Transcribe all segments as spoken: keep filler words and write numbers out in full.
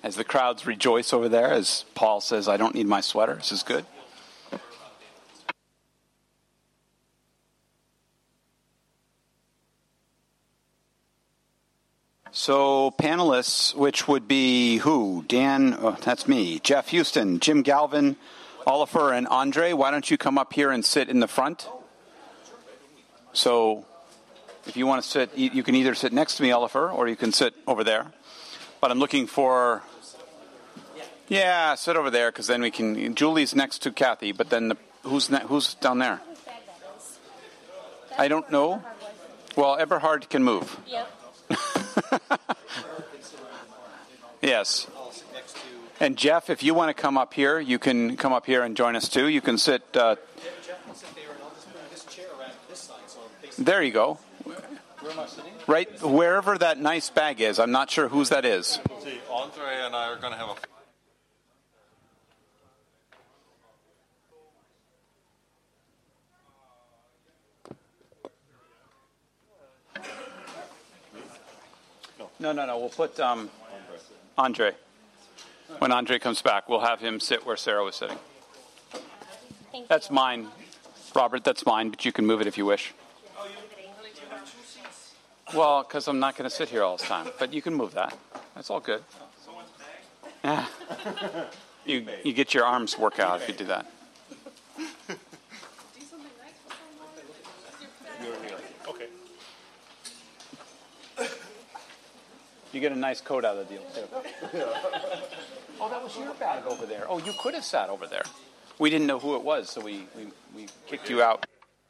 as the crowds rejoice over there, as Paul says, I don't need my sweater. This is good. So panelists, which would be who? Dan, oh, that's me. Jeff Houston, Jim Galvin, Oliver, and Andre. Why don't you come up here and sit in the front? So if you want to sit, you can either sit next to me, Oliver, or you can sit over there. But I'm looking for... Yeah, sit over there, because then we can... Julie's next to Kathy, but then the, who's ne- who's down there? I don't know. Well, Eberhard can move. Yep. Yes. And Jeff, if you want to come up here, you can come up here and join us too. You can sit... Uh, there you go. Right wherever that nice bag is. I'm not sure whose that is. See, Andre and I are going to have a... No, no, no. We'll put um, Andre. When Andre comes back, we'll have him sit where Sarah was sitting. Thank That's you. mine. Robert, that's mine, but you can move it if you wish. Well, because I'm not going to sit here all the time. But you can move that. That's all good. Yeah. You, you get your arms work out if you do that. Okay. You get a nice coat out of the deal, too. Oh, that was your bag over there. Oh, you could have sat over there. We didn't know who it was, so we, we, we kicked you out.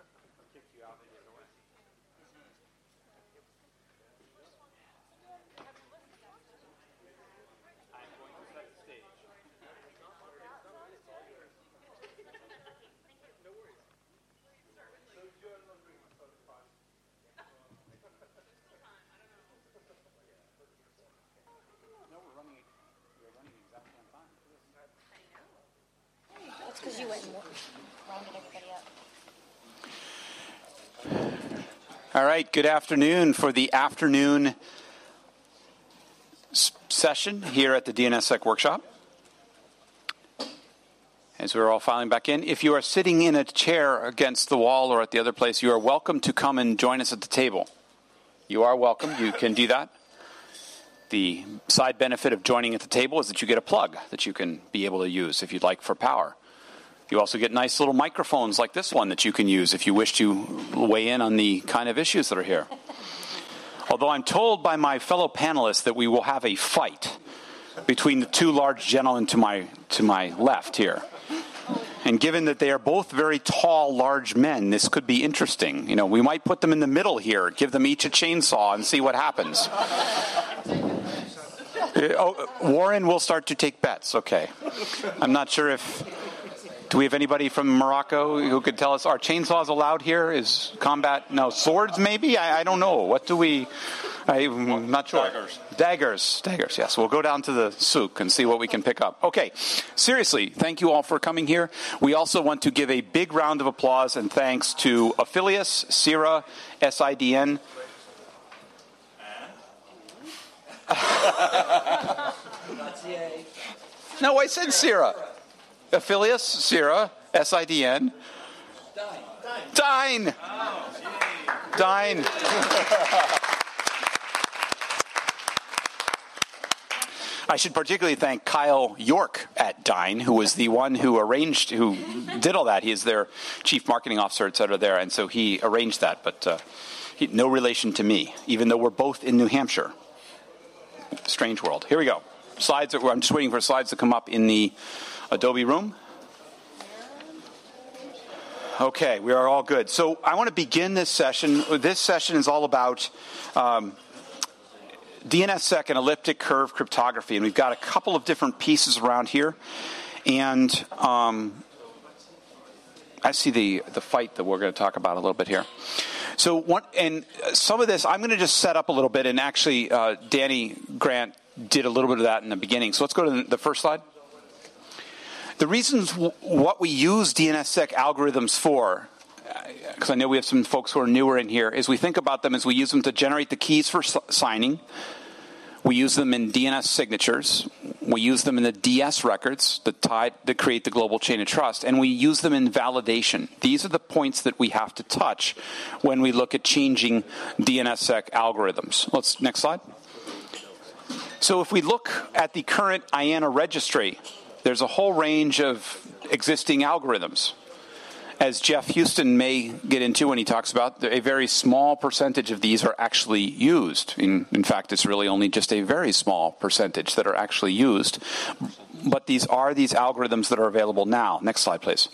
That's because you went and rounded everybody up. All right, good afternoon for the afternoon s- session here at the DNSSEC workshop. As we're all filing back in, if you are sitting in a chair against the wall or at the other place, you are welcome to come and join us at the table. You are welcome. You can do that. The side benefit of joining at the table is that you get a plug that you can be able to use if you'd like for power. You also get nice little microphones like this one that you can use if you wish to weigh in on the kind of issues that are here. Although I'm told by my fellow panelists that we will have a fight between the two large gentlemen to my to my left here. And given that they are both very tall, large men, this could be interesting. You know, we might put them in the middle here, give them each a chainsaw and see what happens. Oh, Warren will start to take bets. Okay. I'm not sure if... Do we have anybody from Morocco who could tell us, are chainsaws allowed here? Is combat... No, swords maybe? I, I don't know. What do we... I'm not sure. Daggers. Daggers. Daggers, yes. We'll go down to the souk and see what we can pick up. Okay. Seriously, thank you all for coming here. We also want to give a big round of applause and thanks to Affilius, Sira, S I D N. No, I said Sira. Affilius, Sira, S I D N. Dine. Dine. I should particularly thank Kyle York at Dine, who was the one who arranged, who did all that. He is their chief marketing officer, et cetera, there, and so he arranged that, but uh, he, no relation to me, even though we're both in New Hampshire. Strange world. Here we go. Slides. Are, I'm just waiting for slides to come up in the Adobe room. Okay, we are all good. So I want to begin this session. This session is all about um, DNSSEC and elliptic curve cryptography, and we've got a couple of different pieces around here. And um, I see the the fight that we're going to talk about a little bit here. So one, and some of this I'm going to just set up a little bit, and actually uh, Danny Grant did a little bit of that in the beginning. So let's go to the first slide. The reasons w- what we use DNSSEC algorithms for, because I know we have some folks who are newer in here, is we think about them as we use them to generate the keys for s- signing. We use them in D N S signatures. We use them in the D S records that, tie, that create the global chain of trust, and we use them in validation. These are the points that we have to touch when we look at changing DNSSEC algorithms. Let's next slide. So if we look at the current I A N A registry, there's a whole range of existing algorithms. As Jeff Houston may get into when he talks about, a very small percentage of these are actually used. In, in fact, it's really only just a very small percentage that are actually used. But these are these algorithms that are available now. Next slide, please.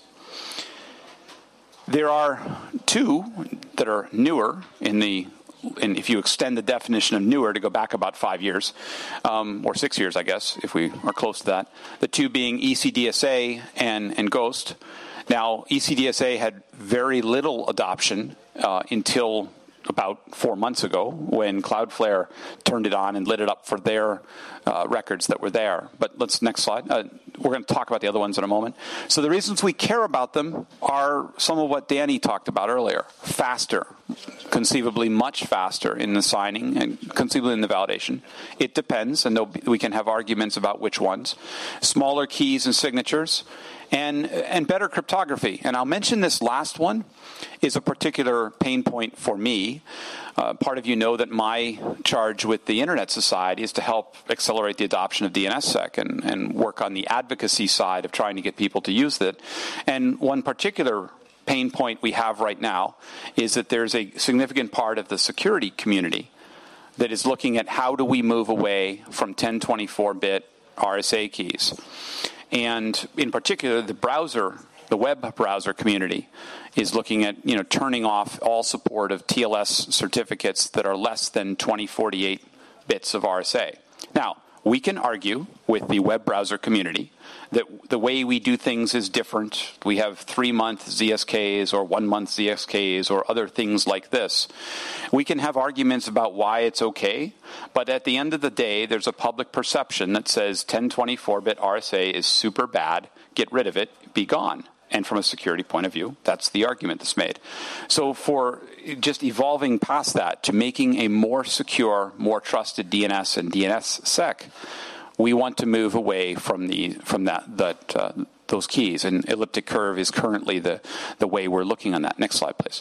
There are two that are newer in the, and if you extend the definition of newer to go back about five years, um, or six years, I guess, if we are close to that. The two being E C D S A and, and GHOST. Now, E C D S A had very little adoption uh, until about four months ago when Cloudflare turned it on and lit it up for their uh, records that were there. But let's, next slide. Uh, we're going to talk about the other ones in a moment. So the reasons we care about them are some of what Danny talked about earlier. Faster, conceivably much faster in the signing and conceivably in the validation. It depends, and we can have arguments about which ones. Smaller keys and signatures. And, and better cryptography. And I'll mention this last one is a particular pain point for me. Uh, part of you know that my charge with the Internet Society is to help accelerate the adoption of DNSSEC and, and work on the advocacy side of trying to get people to use it. And one particular pain point we have right now is that there's a significant part of the security community that is looking at how do we move away from ten twenty-four bit R S A keys. And in particular, the browser, the web browser community is looking at, you know, turning off all support of T L S certificates that are less than twenty forty-eight bits of R S A. Now, we can argue with the web browser community that the way we do things is different. We have three-month Z S Ks or one-month Z S Ks or other things like this. We can have arguments about why it's okay, but at the end of the day, there's a public perception that says ten twenty-four bit R S A is super bad, get rid of it, be gone. And from a security point of view, that's the argument that's made. So for just evolving past that to making a more secure, more trusted D N S and DNSSEC, we want to move away from the from that that uh, those keys. And elliptic curve is currently the the way we're looking on that. Next slide, please.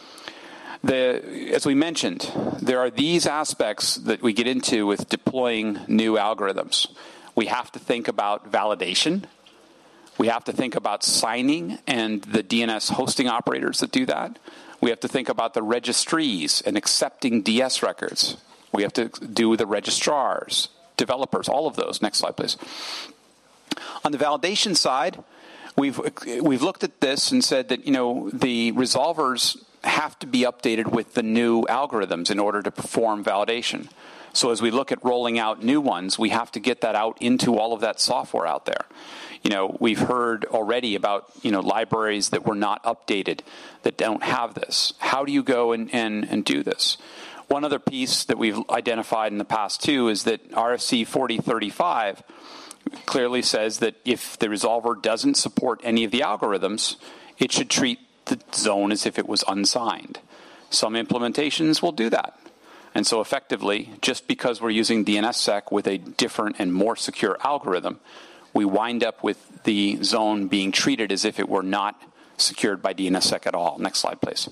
The, as we mentioned, there are these aspects that we get into with deploying new algorithms. We have to think about validation. We have to think about signing and the D N S hosting operators that do that. We have to think about the registries and accepting D S records. We have to do the registrars, developers, all of those. Next slide, please. On the validation side, we've we've looked at this and said that, you know, the resolvers have to be updated with the new algorithms in order to perform validation. So as we look at rolling out new ones, we have to get that out into all of that software out there. You know, we've heard already about, you know, libraries that were not updated that don't have this. How do you go and, and, and do this? One other piece that we've identified in the past, too, is that R F C forty thirty-five clearly says that if the resolver doesn't support any of the algorithms, it should treat the zone as if it was unsigned. Some implementations will do that. And so effectively, just because we're using DNSSEC with a different and more secure algorithm, we wind up with the zone being treated as if it were not secured by DNSSEC at all. Next slide, please.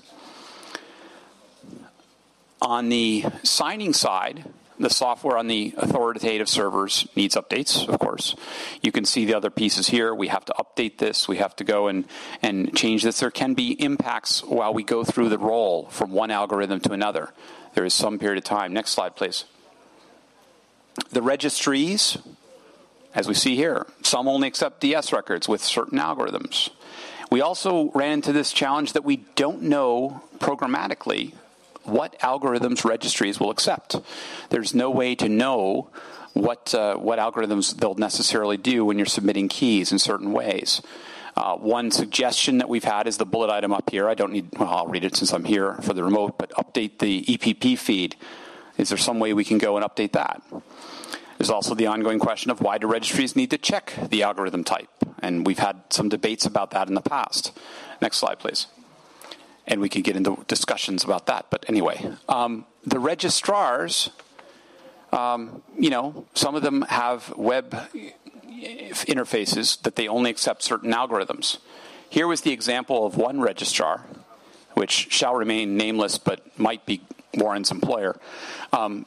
On the signing side, the software on the authoritative servers needs updates, of course. You can see the other pieces here. We have to update this. We have to go and, and change this. There can be impacts while we go through the roll from one algorithm to another. There is some period of time. Next slide, please. The registries, as we see here, some only accept D S records with certain algorithms. We also ran into this challenge that we don't know programmatically what algorithms registries will accept. There's no way to know what uh, what algorithms they'll necessarily do when you're submitting keys in certain ways. Uh, one suggestion that we've had is the bullet item up here. I don't need, well, I'll read it since I'm here for the remote, but update the E P P feed. Is there some way we can go and update that? There's also the ongoing question of why do registries need to check the algorithm type? And we've had some debates about that in the past. Next slide, please. And we can get into discussions about that. But anyway, um, the registrars Um, you know, some of them have web interfaces that they only accept certain algorithms. Here was the example of one registrar, which shall remain nameless but might be Warren's employer. Um,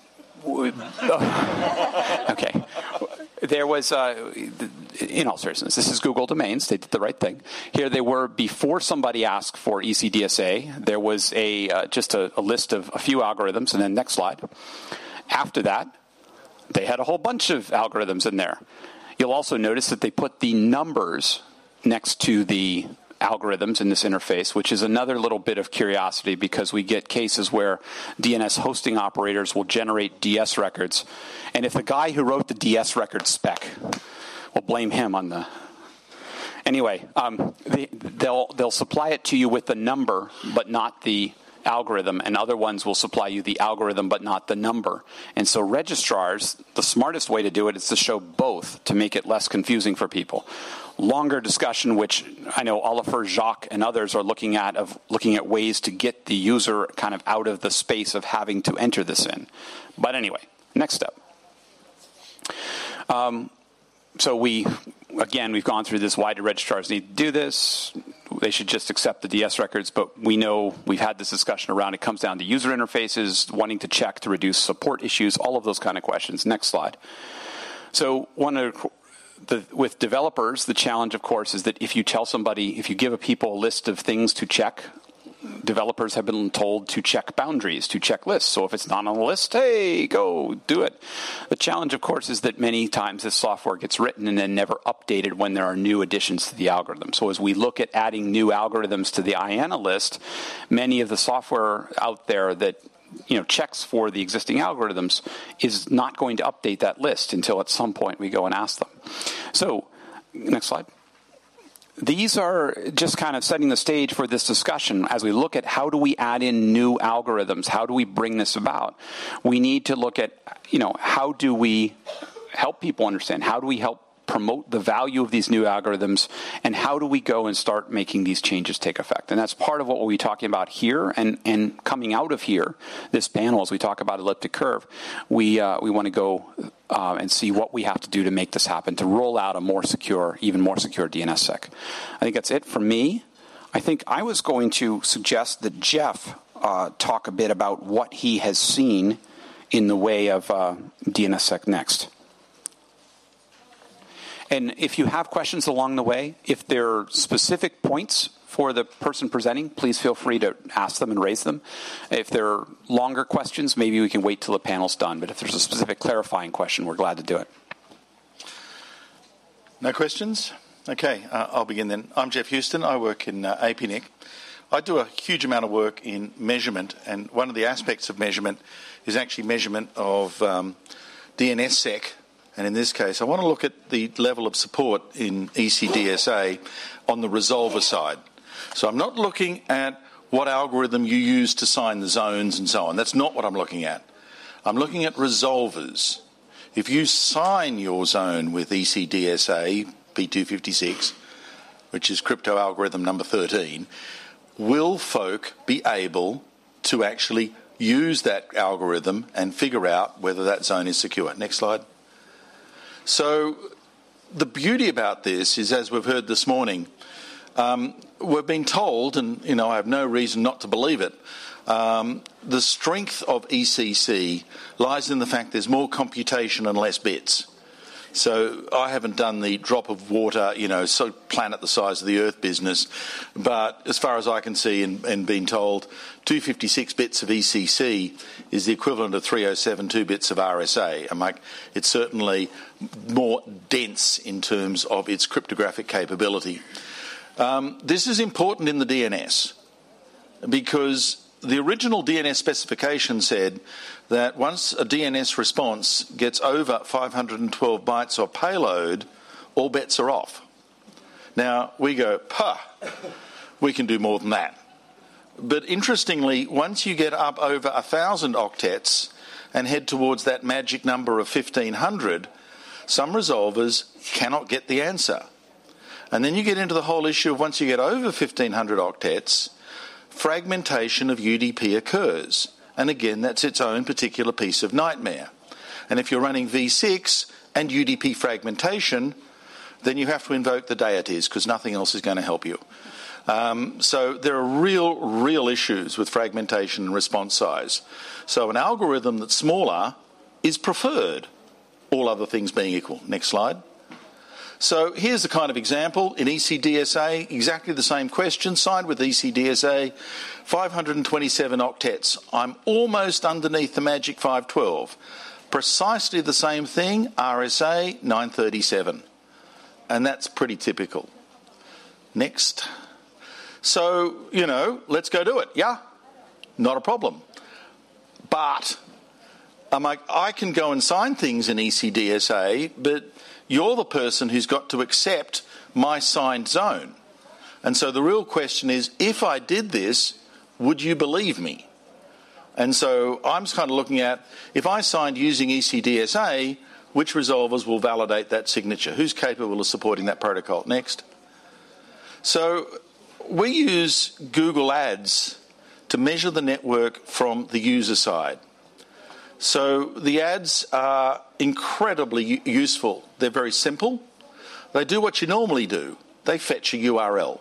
okay. There was, uh, in all seriousness, this is Google Domains. They did the right thing. Here they were before somebody asked for E C D S A. There was a uh, just a, a list of a few algorithms, and then next slide. After that, they had a whole bunch of algorithms in there. You'll also notice that they put the numbers next to the algorithms in this interface, which is another little bit of curiosity because we get cases where D N S hosting operators will generate D S records. And if the guy who wrote the D S record spec, we'll blame him on the... Anyway, um, they, they'll, they'll supply it to you with the number, but not the algorithm, and other ones will supply you the algorithm but not the number. And so registrars, the smartest way to do it is to show both to make it less confusing for people. Longer discussion, which I know Oliver, Jacques, and others are looking at, of looking at ways to get the user kind of out of the space of having to enter this in. But anyway, next step. Um, so we, again, we've gone through this. Why do registrars need to do this? They should just accept the D S records, but we know we've had this discussion around. It comes down to user interfaces, wanting to check to reduce support issues, all of those kind of questions. Next slide. So one of the, with developers, the challenge, of course, is that if you tell somebody, if you give a people a list of things to check, developers have been told to check boundaries, to check lists. So if it's not on the list, hey, go do it. The challenge, of course, is that many times this software gets written and then never updated when there are new additions to the algorithm. So as we look at adding new algorithms to the I A N A list, many of the software out there that you know checks for the existing algorithms is not going to update that list until at some point we go and ask them. So next slide. These are just kind of setting the stage for this discussion as we look at how do we add in new algorithms, how do we bring this about. We need to look at, you know, how do we help people understand, how do we help promote the value of these new algorithms, and how do we go and start making these changes take effect. And that's part of what we'll be talking about here, and, and coming out of here, this panel, as we talk about elliptic curve, we, uh, we want to go Uh, and see what we have to do to make this happen, to roll out a more secure, even more secure D N S sec. I think that's it for me. I think I was going to suggest that Jeff uh, talk a bit about what he has seen in the way of uh, D N S sec next. And if you have questions along the way, if there are specific points for the person presenting, please feel free to ask them and raise them. If there are longer questions, maybe we can wait till the panel's done. But if there's a specific clarifying question, we're glad to do it. No questions? Okay, uh, I'll begin then. I'm Jeff Houston. I work in uh, A P N I C. I do a huge amount of work in measurement, and one of the aspects of measurement is actually measurement of um, D N S sec. And in this case, I want to look at the level of support in E C D S A on the resolver side. So I'm not looking at what algorithm you use to sign the zones and so on. That's not what I'm looking at. I'm looking at resolvers. If you sign your zone with E C D S A P two fifty-six, which is crypto algorithm number thirteen, will folk be able to actually use that algorithm and figure out whether that zone is secure? Next slide. So the beauty about this is, as we've heard this morning, um, we've been told, and you know I have no reason not to believe it, um, the strength of E C C lies in the fact there's more computation and less bits. So I haven't done the drop of water, you know, so planet the size of the Earth business, but as far as I can see and, and been told, two hundred fifty-six bits of E C C is the equivalent of three oh seven two bits of R S A. I'm like, it's certainly more dense in terms of its cryptographic capability. Um, this is important in the D N S because the original D N S specification said that once a D N S response gets over five hundred twelve bytes of payload, all bets are off. Now, we go, puh, we can do more than that. But interestingly, once you get up over one thousand octets and head towards that magic number of fifteen hundred, some resolvers cannot get the answer. And then you get into the whole issue of once you get over fifteen hundred octets, fragmentation of U D P occurs. And again, that's its own particular piece of nightmare. And if you're running v six and U D P fragmentation, then you have to invoke the deities because nothing else is going to help you. Um, so there are real, real issues with fragmentation and response size. So an algorithm that's smaller is preferred, all other things being equal. Next slide. So here's the kind of example in E C D S A, exactly the same question, signed with E C D S A, five hundred twenty-seven octets. I'm almost underneath the magic five twelve. Precisely the same thing, R S A nine thirty-seven. And that's pretty typical. Next. So, you know, let's go do it. Yeah? Not a problem. But I'm like, I can go and sign things in E C D S A, but you're the person who's got to accept my signed zone. And so the real question is, if I did this, would you believe me? And so I'm just kind of looking at, if I signed using E C D S A, which resolvers will validate that signature? Who's capable of supporting that protocol? Next. So we use Google Ads to measure the network from the user side. So the ads are incredibly u- useful. They're very simple. They do what you normally do. They fetch a U R L.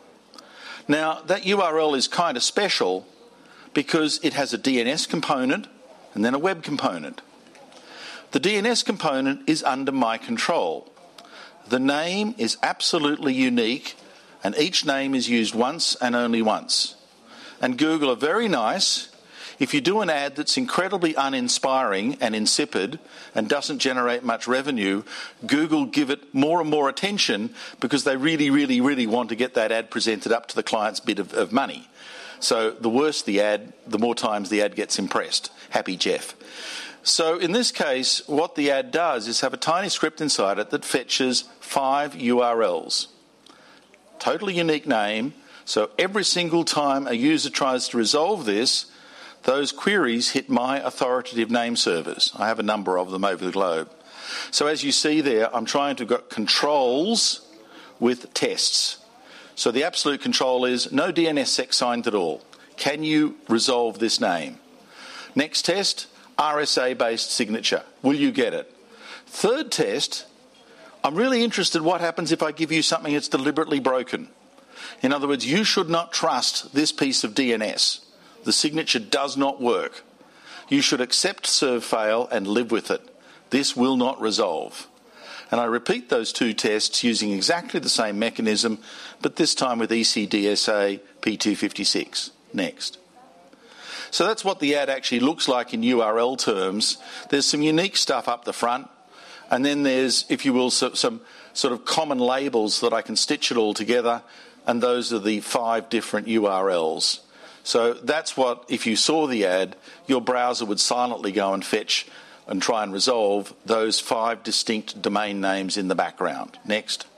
Now, that U R L is kind of special because it has a D N S component and then a web component. The D N S component is under my control. The name is absolutely unique, and each name is used once and only once. And Google are very nice. If you do an ad that's incredibly uninspiring and insipid and doesn't generate much revenue, Google give it more and more attention because they really, really, really want to get that ad presented up to the client's bit of, of money. So the worse the ad, the more times the ad gets impressed. Happy Jeff. So in this case, what the ad does is have a tiny script inside it that fetches five U R Ls. Totally unique name. So every single time a user tries to resolve this, those queries hit my authoritative name servers. I have a number of them over the globe. So as you see there, I'm trying to get controls with tests. So the absolute control is no D N S sec signed at all. Can you resolve this name? Next test, R S A-based signature. Will you get it? Third test, I'm really interested what happens if I give you something that's deliberately broken. In other words, you should not trust this piece of D N S. The signature does not work. You should accept serve fail and live with it. This will not resolve. And I repeat those two tests using exactly the same mechanism, but this time with E C D S A P two fifty-six. Next. So that's what the ad actually looks like in U R L terms. There's some unique stuff up the front, and then there's, if you will, so, some sort of common labels that I can stitch it all together, and those are the five different U R Ls. So that's what, if you saw the ad, your browser would silently go and fetch and try and resolve those five distinct domain names in the background. Next.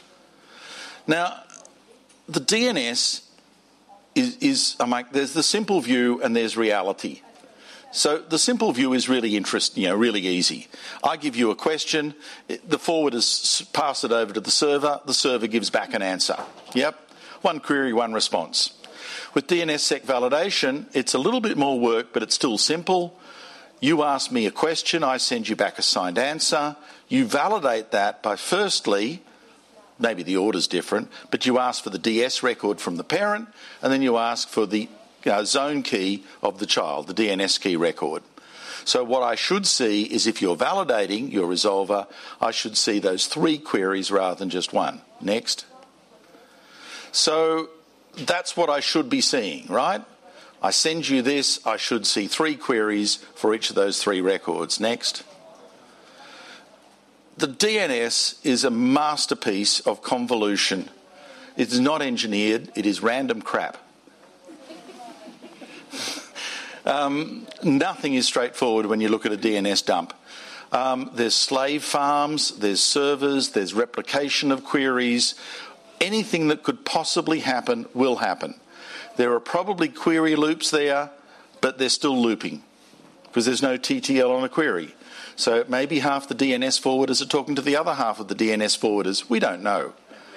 Now, the D N S is, is I'm like, there's the simple view and there's reality. So the simple view is really interesting, you know, really easy. I give you a question, the forwarders pass it over to the server, the server gives back an answer. Yep, one query, one response. With D N S sec validation, it's a little bit more work, but it's still simple. You ask me a question, I send you back a signed answer. You validate that by firstly, maybe the order's different, but you ask for the D S record from the parent, and then you ask for the uh, zone key of the child, the D N S key record. So what I should see is if you're validating your resolver, I should see those three queries rather than just one. Next. So that's what I should be seeing, right? I send you this, I should see three queries for each of those three records. Next. The D N S is a masterpiece of convolution. It is not engineered, it is random crap. um, nothing is straightforward when you look at a D N S dump. Um, there's slave farms, there's servers, there's replication of queries. Anything that could possibly happen will happen. There are probably query loops there, but they're still looping because there's no T T L on a query. So maybe half the D N S forwarders are talking to the other half of the D N S forwarders. We don't know.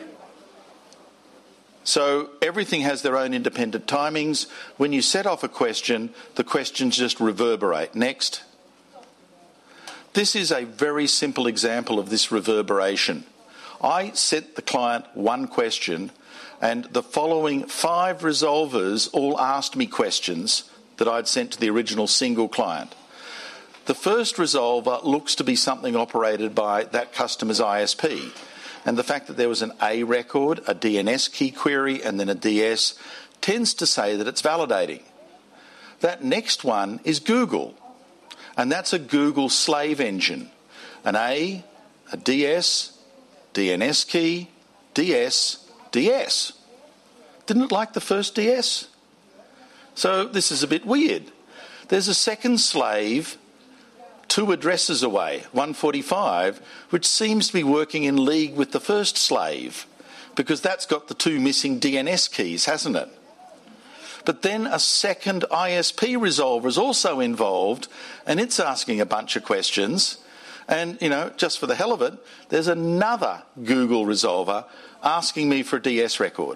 So everything has their own independent timings. When you set off a question, the questions just reverberate. Next. This is a very simple example of this reverberation. I sent the client one question, and the following five resolvers all asked me questions that I'd sent to the original single client. The first resolver looks to be something operated by that customer's I S P. And the fact that there was an A record, a D N S key query, and then a D S tends to say that it's validating. That next one is Google. And that's a Google slave engine. An A, a D S, D N S key, D S, D S. Didn't it like the first D S? So this is a bit weird. There's a second slave two addresses away, one forty-five, which seems to be working in league with the first slave, because that's got the two missing D N S keys, hasn't it? But then a second I S P resolver is also involved, and it's asking a bunch of questions. And, you know, just for the hell of it, there's another Google resolver asking me for a D S record.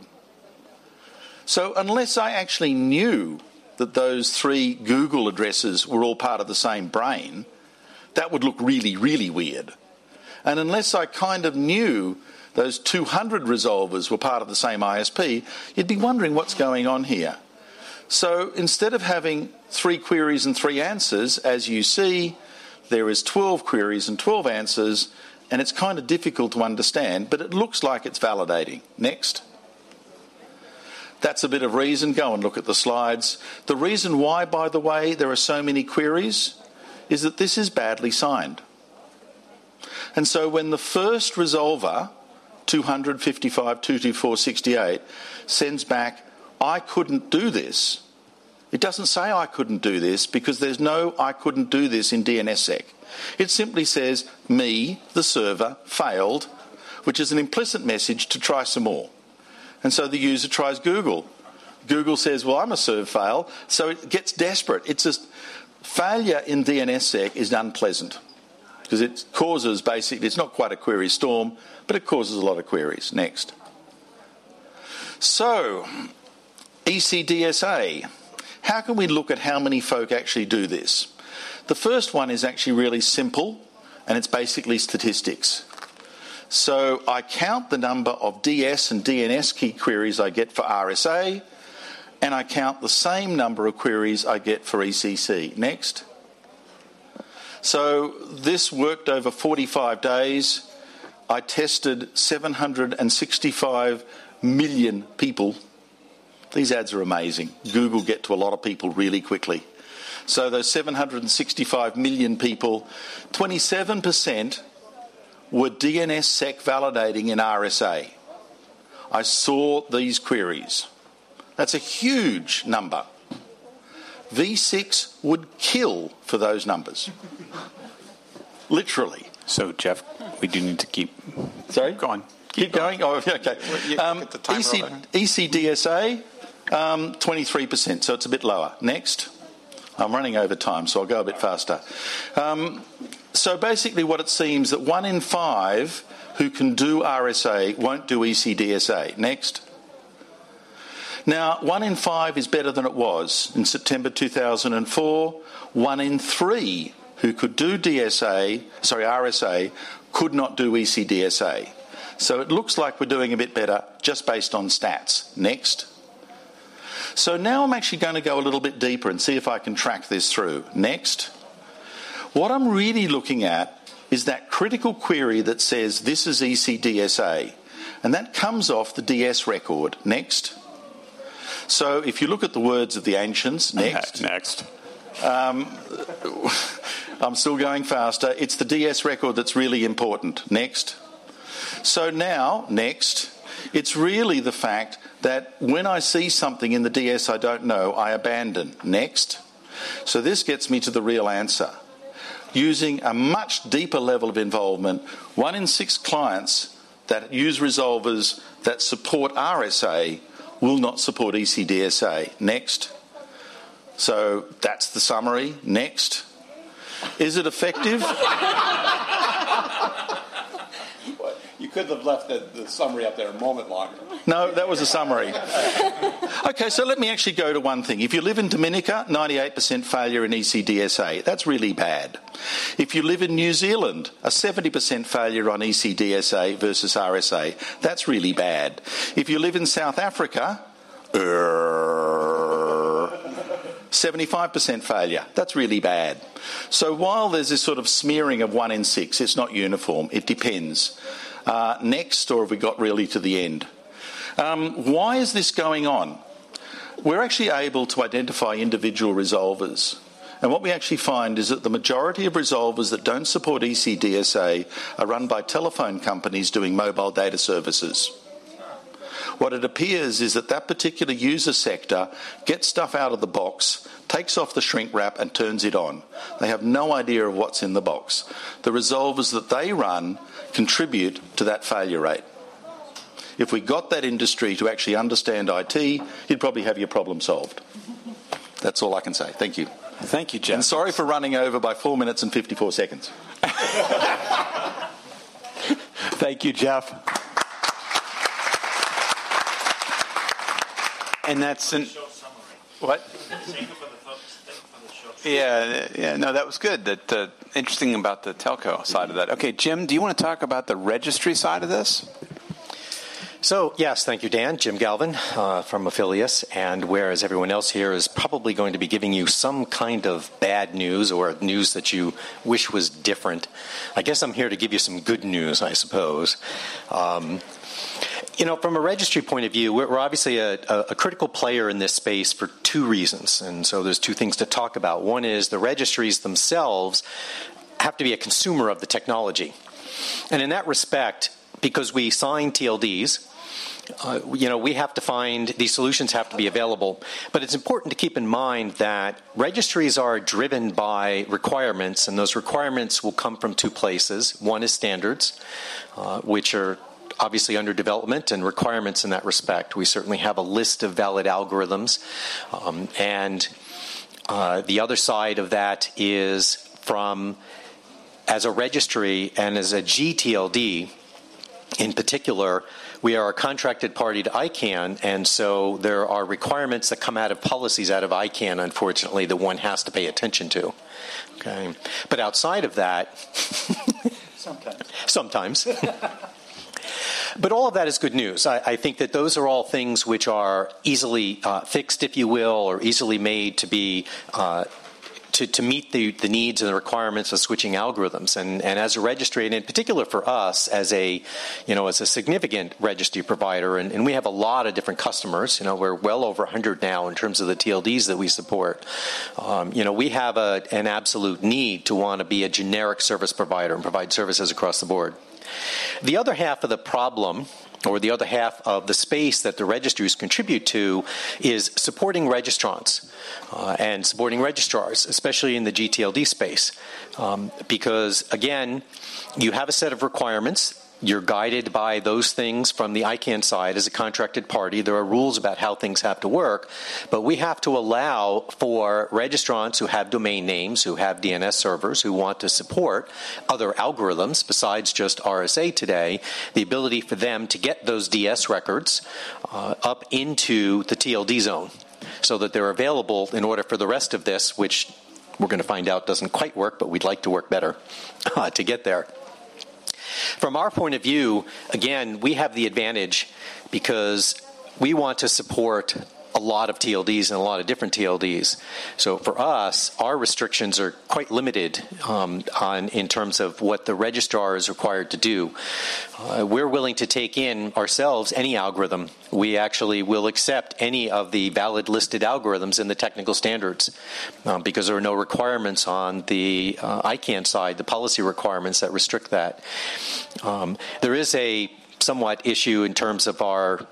So unless I actually knew that those three Google addresses were all part of the same brain, that would look really, really weird. And unless I kind of knew those two hundred resolvers were part of the same I S P, you'd be wondering what's going on here. So instead of having three queries and three answers, as you see, there is twelve queries and twelve answers, and it's kind of difficult to understand, but it looks like it's validating. Next. That's a bit of reason. Go and look at the slides. The reason why, by the way, there are so many queries is that this is badly signed. And so when the first resolver, two fifty-five, two twenty-four, sixty-eight, sends back, I couldn't do this, it doesn't say I couldn't do this, because there's no I couldn't do this in D N S sec. It simply says, me, the server, failed, which is an implicit message to try some more. And so the user tries Google. Google says, well, I'm a serve fail, so it gets desperate. It's just, failure in D N S sec is unpleasant, because it causes, basically, it's not quite a query storm, but it causes a lot of queries. Next. So, E C D S A. How can we look at how many folk actually do this? The first one is actually really simple, and it's basically statistics. So I count the number of D S and D N S key queries I get for R S A, and I count the same number of queries I get for E C C. Next. So this worked over forty-five days. I tested seven hundred sixty-five million people. These ads are amazing. Google get to a lot of people really quickly. So those seven hundred sixty-five million people, twenty-seven percent were D N S sec validating in R S A. I saw these queries. That's a huge number. V six would kill for those numbers. Literally. So, Jeff, we do need to keep... Sorry? Go on. Keep going? Oh, okay. Um, E C, E C D S A, um, twenty-three percent, so it's a bit lower. Next. I'm running over time, so I'll go a bit faster. Um, so basically what it seems that one in five who can do R S A won't do E C D S A. Next. Now, one in five is better than it was. In September two thousand four, one in three who could do D S A, sorry, R S A, could not do E C D S A. So it looks like we're doing a bit better just based on stats. Next. So now I'm actually going to go a little bit deeper and see if I can track this through. Next. What I'm really looking at is that critical query that says this is E C D S A, and that comes off the D S record. Next. So if you look at the words of the ancients, next. Next. Um, I'm still going faster. It's the D S record that's really important. Next. So now, next, it's really the fact that when I see something in the D S I don't know, I abandon. Next. So this gets me to the real answer. Using a much deeper level of involvement, one in six clients that use resolvers that support R S A will not support E C D S A. Next. So that's the summary. Next. Is it effective? You could have left the, the summary up there a moment longer. No, that was a summary. Okay, so let me actually go to one thing. If you live in Dominica, ninety-eight percent failure in E C D S A. That's really bad. If you live in New Zealand, a seventy percent failure on E C D S A versus R S A. That's really bad. If you live in South Africa, seventy-five percent failure. That's really bad. So while there's this sort of smearing of one in six, it's not uniform. It depends. Uh, next, or have we got really to the end? Um, why is this going on? We're actually able to identify individual resolvers. And what we actually find is that the majority of resolvers that don't support E C D S A are run by telephone companies doing mobile data services. What it appears is that that particular user sector gets stuff out of the box, takes off the shrink wrap and turns it on. They have no idea of what's in the box. The resolvers that they run contribute to that failure rate. If we got that industry to actually understand I T, you'd probably have your problem solved. That's all I can say. Thank you. Thank you, Jeff. And sorry for running over by four minutes and fifty-four seconds. Thank you, Jeff. And that's an what? Yeah, yeah, no, that was good. That uh, interesting about the telco side of that. Okay, Jim, do you want to talk about the registry side of this? So, yes, thank you, Dan. Jim Galvin uh, from Affilius, and whereas everyone else here is probably going to be giving you some kind of bad news or news that you wish was different, I guess I'm here to give you some good news, I suppose. Um, You know, from a registry point of view, we're obviously a, a critical player in this space for two reasons. And so there's two things to talk about. One is the registries themselves have to be a consumer of the technology. And in that respect, because we sign T L Ds, uh, you know, we have to find, these solutions have to be available. But it's important to keep in mind that registries are driven by requirements, and those requirements will come from two places. One is standards, uh, which are obviously under development, and requirements in that respect. We certainly have a list of valid algorithms. Um, and uh, the other side of that is from, as a registry and as a G T L D in particular, we are a contracted party to I CANN, and so there are requirements that come out of policies out of I CANN, unfortunately, that one has to pay attention to. Okay, but outside of that, Sometimes. sometimes. But all of that is good news. I, I think that those are all things which are easily uh, fixed, if you will, or easily made to be uh, to, to meet the, the needs and the requirements of switching algorithms. And, and as a registry, and in particular for us as a, you know, as a significant registry provider, and, and we have a lot of different customers. You know, we're well over one hundred now in terms of the T L Ds that we support. Um, you know, we have a, an absolute need to want to be a generic service provider and provide services across the board. The other half of the problem, or the other half of the space that the registries contribute to, is supporting registrants uh, and supporting registrars, especially in the G T L D space. Um, because, again, you have a set of requirements. You're guided by those things from the I CANN side as a contracted party. There are rules about how things have to work, but we have to allow for registrants who have domain names, who have D N S servers, who want to support other algorithms besides just R S A today, the ability for them to get those D S records uh, up into the T L D zone so that they're available in order for the rest of this, which we're going to find out doesn't quite work, but we'd like to work better uh, to get there. From our point of view, again, we have the advantage because we want to support a lot of T L Ds and a lot of different T L Ds. So for us, our restrictions are quite limited um, on in terms of what the registrar is required to do. Uh, we're willing to take in ourselves any algorithm. We actually will accept any of the valid listed algorithms in the technical standards um, because there are no requirements on the uh, I CANN side, the policy requirements that restrict that. Um, there is a somewhat issue in terms of our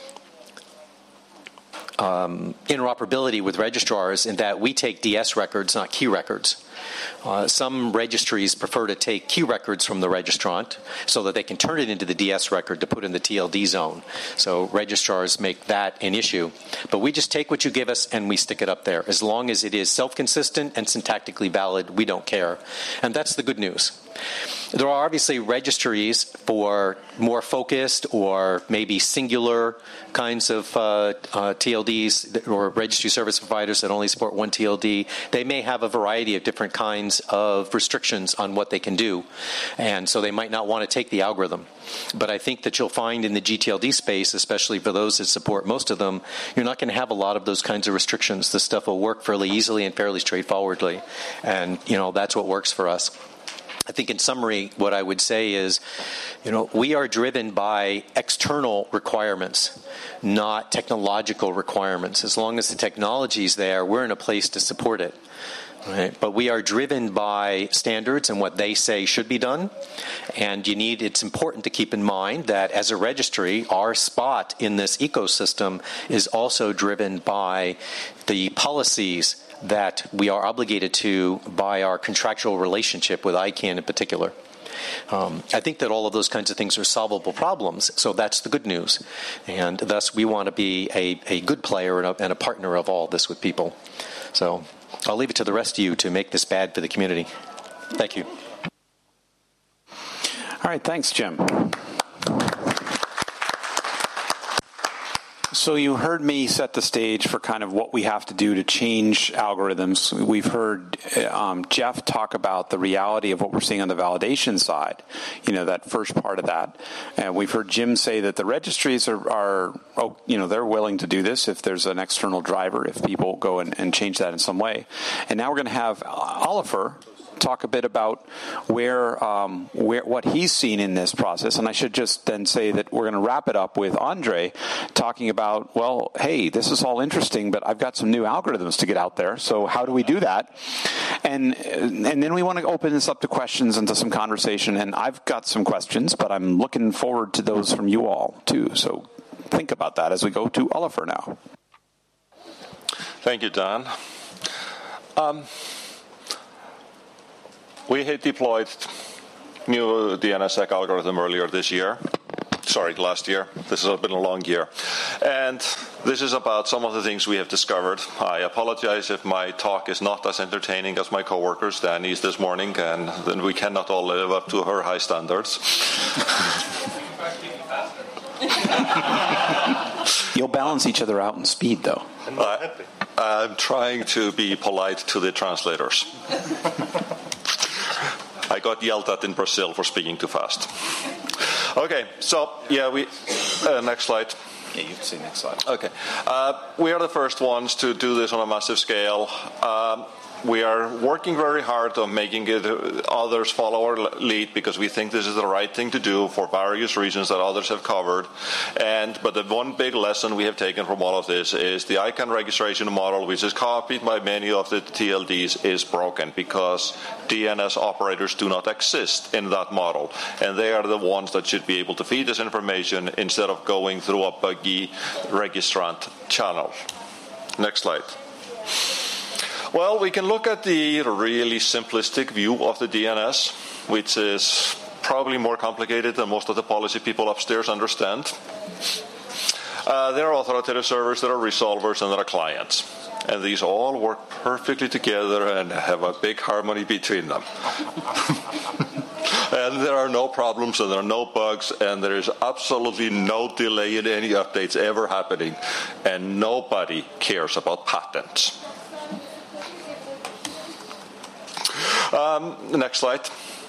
Um, interoperability with registrars in that we take D S records, not key records. Uh, some registries prefer to take key records from the registrant so that they can turn it into the D S record to put in the T L D zone. So registrars make that an issue. But we just take what you give us and we stick it up there. As long as it is self-consistent and syntactically valid, we don't care. And that's the good news. There are obviously registries for more focused or maybe singular kinds of uh, uh, T L Ds or registry service providers that only support one T L D. They may have a variety of different kinds of restrictions on what they can do, and so they might not want to take the algorithm. But I think that you'll find in the G T L D space, especially for those that support most of them, you're not going to have a lot of those kinds of restrictions. This stuff will work fairly easily and fairly straightforwardly, and you know that's what works for us. I think in summary, what I would say is, you know, we are driven by external requirements, not technological requirements. As long as the technology is there, we're in a place to support it. Right. But we are driven by standards and what they say should be done. And you need, it's important to keep in mind that as a registry, our spot in this ecosystem is also driven by the policies that we are obligated to by our contractual relationship with I CANN in particular. Um, I think that all of those kinds of things are solvable problems, so that's the good news. And thus, we want to be a, a good player and a, and a partner of all this with people. So I'll leave it to the rest of you to make this bad for the community. Thank you. All right, thanks, Jim. So you heard me set the stage for kind of what we have to do to change algorithms. We've heard um, Jeff talk about the reality of what we're seeing on the validation side, you know, that first part of that. And we've heard Jim say that the registries are, are oh, you know, they're willing to do this if there's an external driver, if people go and, and change that in some way. And now we're going to have Oliver talk a bit about where, um, where what he's seen in this process. And I should just then say that we're going to wrap it up with Andre talking about, well, hey, this is all interesting, but I've got some new algorithms to get out there. So how do we do that? And and then we want to open this up to questions and to some conversation. And I've got some questions, but I'm looking forward to those from you all too. So think about that as we go to Oliver now. Thank you, Dan. Um, We had deployed new DNSSEC algorithm earlier this year. Sorry, last year. This has been a long year. And this is about some of the things we have discovered. I apologize if my talk is not as entertaining as my coworkers, Danny's this morning, and then we cannot all live up to her high standards. You'll balance each other out in speed, though. Uh, I'm trying to be polite to the translators. I got yelled at in Brazil for speaking too fast. Okay, so, yeah, we... Uh, next slide. Yeah, you can see next slide. Okay. Uh, we are the first ones to do this on a massive scale. Um, we are working very hard on making it others follow our lead because we think this is the right thing to do for various reasons that others have covered. And but the one big lesson we have taken from all of this is the I CANN registration model, which is copied by many of the T L Ds, is broken because D N S operators do not exist in that model. And they are the ones that should be able to feed this information instead of going through a buggy registrant channel. Next slide. Well, we can look at the really simplistic view of the D N S, which is probably more complicated than most of the policy people upstairs understand. Uh, there are authoritative servers, there are resolvers, and there are clients. And these all work perfectly together and have a big harmony between them. And there are no problems, and there are no bugs, and there is absolutely no delay in any updates ever happening. And nobody cares about patents. Um, next slide.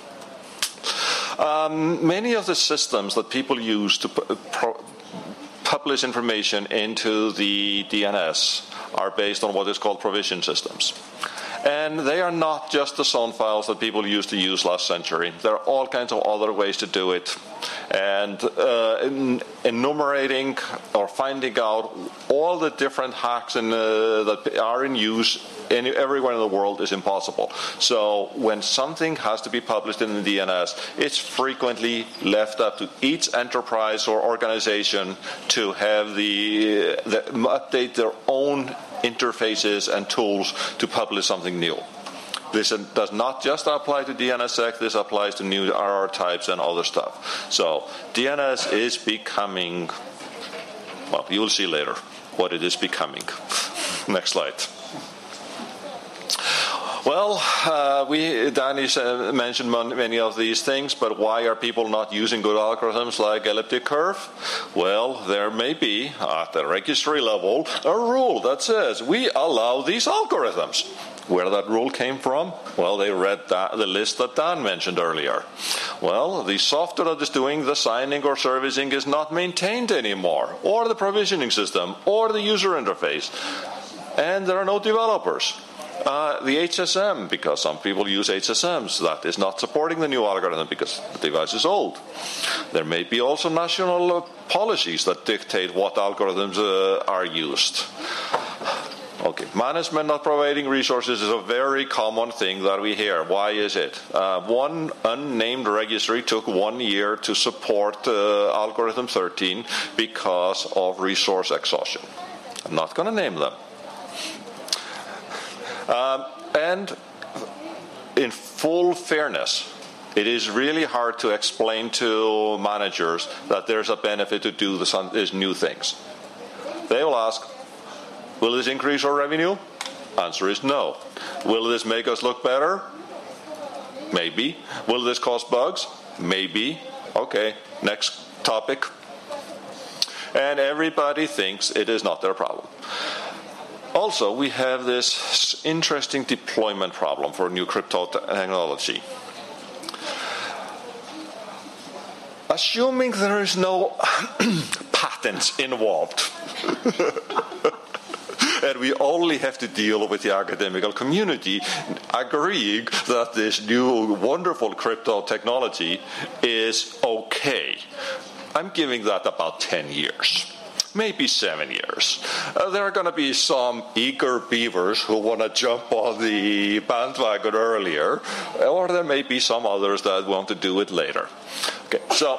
Um, many of the systems that people use to pu- pro- publish information into the D N S are based on what is called provision systems. And they are not just the S O N files that people used to use last century. There are all kinds of other ways to do it. And uh, in, enumerating or finding out all the different hacks in, uh, that are in use any, everywhere in the world is impossible. So when something has to be published in the D N S, it's frequently left up to each enterprise or organization to have the, the update their own interfaces and tools to publish something new. This does not just apply to DNSSEC, this applies to new R R types and other stuff. So D N S is becoming, well, you will see later what it is becoming. Next slide. Well, uh, we Danny uh, mentioned many of these things, but why are people not using good algorithms like elliptic curve? Well, there may be, at the registry level, a rule that says we allow these algorithms. Where that rule came from? Well, they read that, the list that Dan mentioned earlier. Well, the software that is doing the signing or servicing is not maintained anymore, or the provisioning system, or the user interface. And there are no developers. Uh, the H S M, because some people use H S Ms, that is not supporting the new algorithm because the device is old. There may be also national uh, policies that dictate what algorithms uh, are used. Okay, management not providing resources is a very common thing that we hear. Why is it? Uh, one unnamed registry took one year to support uh, algorithm thirteen because of resource exhaustion. I'm not going to name them. Um, and in full fairness, it is really hard to explain to managers that there's a benefit to do this, these new things. They will ask, will this increase our revenue? Answer is no. Will this make us look better? Maybe. Will this cause bugs? Maybe. Okay, next topic. And everybody thinks it is not their problem. Also, we have this interesting deployment problem for new crypto technology. Assuming there is no patents involved, and we only have to deal with the academic community agreeing that this new wonderful crypto technology is okay. I'm giving that about ten years. Maybe seven years. Uh, there are going to be some eager beavers who want to jump on the bandwagon earlier, or there may be some others that want to do it later. Okay, so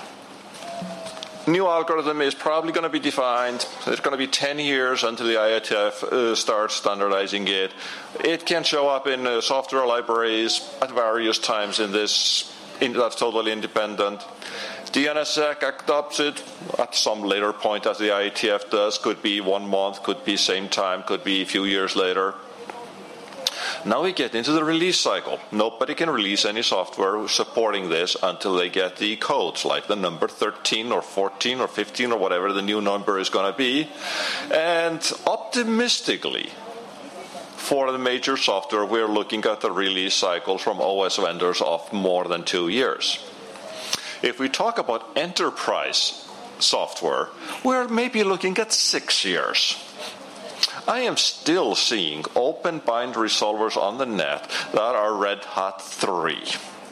new algorithm is probably going to be defined. It's going to be ten years until the I A T F uh, starts standardizing it. It can show up in uh, software libraries at various times in this. In, that's totally independent. DNSSEC adopts it at some later point, as the I A T F does. Could be one month, could be same time, could be a few years later. Now we get into the release cycle. Nobody can release any software supporting this until they get the codes, like the number thirteen or fourteen or fifteen or whatever the new number is going to be. And optimistically, for the major software, we're looking at the release cycles from O S vendors of more than two years. If we talk about enterprise software, we're maybe looking at six years. I am still seeing open binary solvers on the net that are Red Hat three.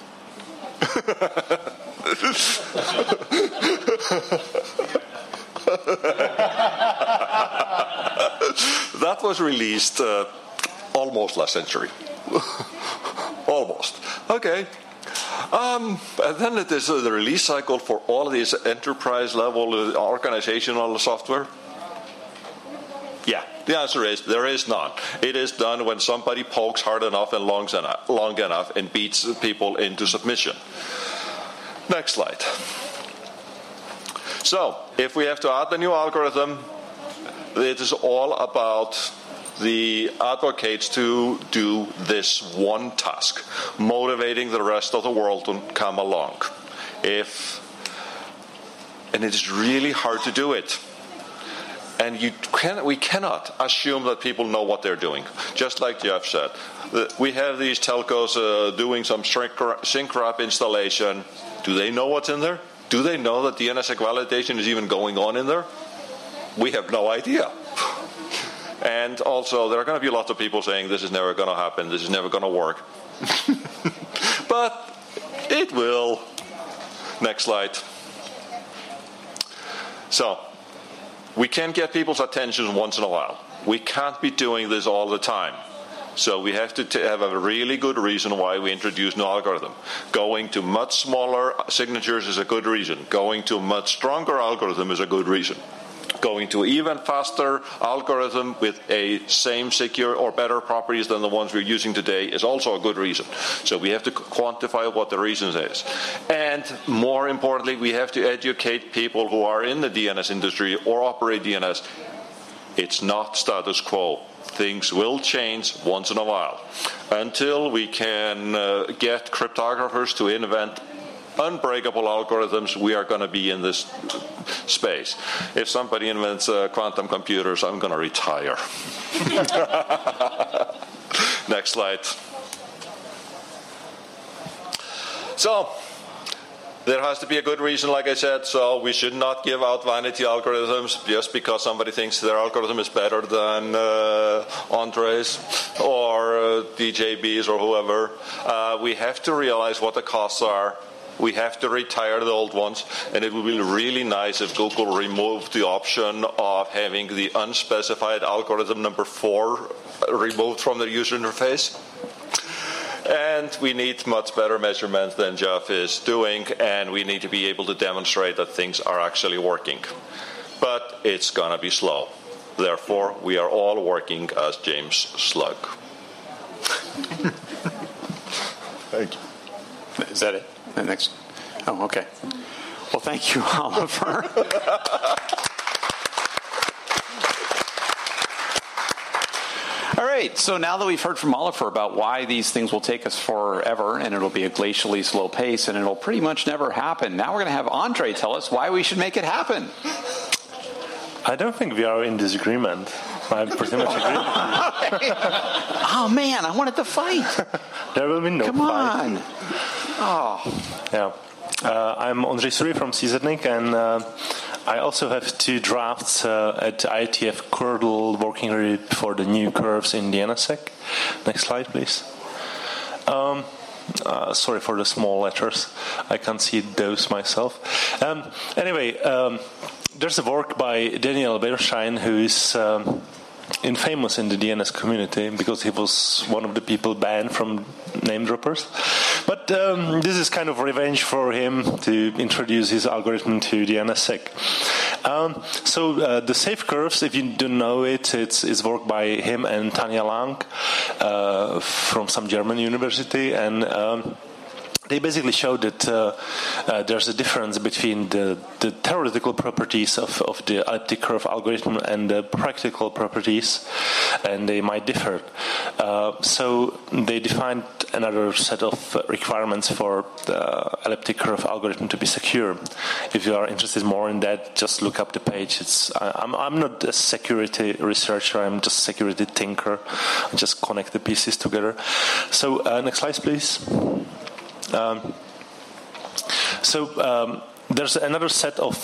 That was released uh, almost last century. Almost. Okay. Um, and then it is uh, the release cycle for all of these enterprise level uh, organizational software. Yeah, the answer is there is none. It is done when somebody pokes hard enough and long enough, long enough and beats people into submission. Next slide. So, if we have to add the new algorithm, it is all about the advocates to do this one task, motivating the rest of the world to come along. If, and it is really hard to do it. And you can, we cannot assume that people know what they're doing. Just like Jeff said, we have these telcos uh, doing some shrink wrap installation. Do they know what's in there? Do they know that D N S S E C validation is even going on in there? We have no idea. And also, there are going to be lots of people saying this is never going to happen, this is never going to work. But it will. Next slide. So, we can get people's attention once in a while. We can't be doing this all the time. So we have to t- have a really good reason why we introduce new algorithm. Going to much smaller signatures is a good reason. Going to a much stronger algorithm is a good reason. Going to even faster algorithm with a same secure or better properties than the ones we're using today is also a good reason. So we have to quantify what the reason is. And more importantly, we have to educate people who are in the D N S industry or operate D N S. It's not status quo. things will change once in a while. Until we can uh, get cryptographers to invent unbreakable algorithms, we are going to be in this space. If somebody invents uh, quantum computers, I'm going to retire. Next slide. So, there has to be a good reason, like I said, so we should not give out vanity algorithms just because somebody thinks their algorithm is better than uh, Andre's or uh, D J B's or whoever. Uh, we have to realize what the costs are. We have to retire the old ones, and it would be really nice if Google removed the option of having the unspecified algorithm number four removed from the user interface. And we need much better measurements than Jeff is doing, and we need to be able to demonstrate that things are actually working. But it's going to be slow. Therefore, we are all working as James Slug. Thank you. Is that it? The next? Oh, okay. Well, thank you, Oliver. All right, so now that we've heard from Oliver about why these things will take us forever and it'll be a glacially slow pace and it'll pretty much never happen, now we're going to have Andre tell us why we should make it happen. I don't think we are in disagreement. I pretty much agree. Oh, man, I wanted to fight. There will be no Come fight. on. Oh. Yeah. Uh, I'm Ondřej Sury from C Z N I C, and uh, I also have two drafts uh, at I E T F Kernel working group for the new curves in the N S E C. Next slide, please. Um, uh, sorry for the small letters. I can't see those myself. Um, anyway, um, there's a work by Daniel Bernstein, who is um, infamous in the D N S community because he was one of the people banned from name droppers. But um, this is kind of revenge for him to introduce his algorithm to the N S E C. Um, so uh, the safe curves, if you don't know it, it's, it's work by him and Tanja Lang uh, from some German university, and um, they basically show that uh, uh, there's a difference between the, the theoretical properties of, of the elliptic curve algorithm and the practical properties, and they might differ. Uh, so they defined another set of requirements for the elliptic curve algorithm to be secure. If you are interested more in that, just look up the page. It's I'm, I'm not a security researcher, I'm just a security thinker. I just connect the pieces together. So uh, next slide, please. Um, so um, there's another set of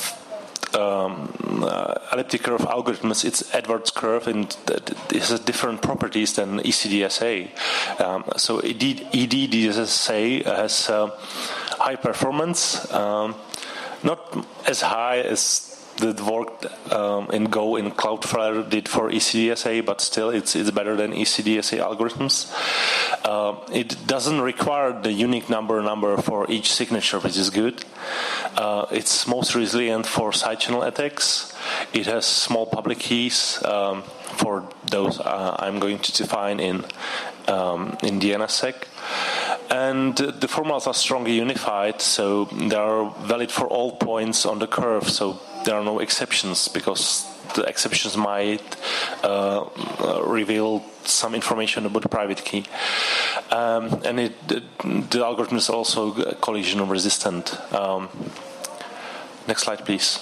um, uh, elliptic curve algorithms. It's Edwards curve, and it has different properties than E C D S A. Um, so E D D S A has uh, high performance, um, not as high as the work um, in Go in Cloudflare did for E C D S A, but still it's it's better than E C D S A algorithms. Uh, it doesn't require the unique number number for each signature, which is good. Uh, it's most resilient for side channel attacks. It has small public keys um, for those uh, I'm going to define in um, in the N S E C. And the formulas are strongly unified, so they are valid for all points on the curve. So there are no exceptions, because the exceptions might uh, reveal some information about the private key. Um, and it, the, the algorithm is also collision resistant. Um, next slide, please.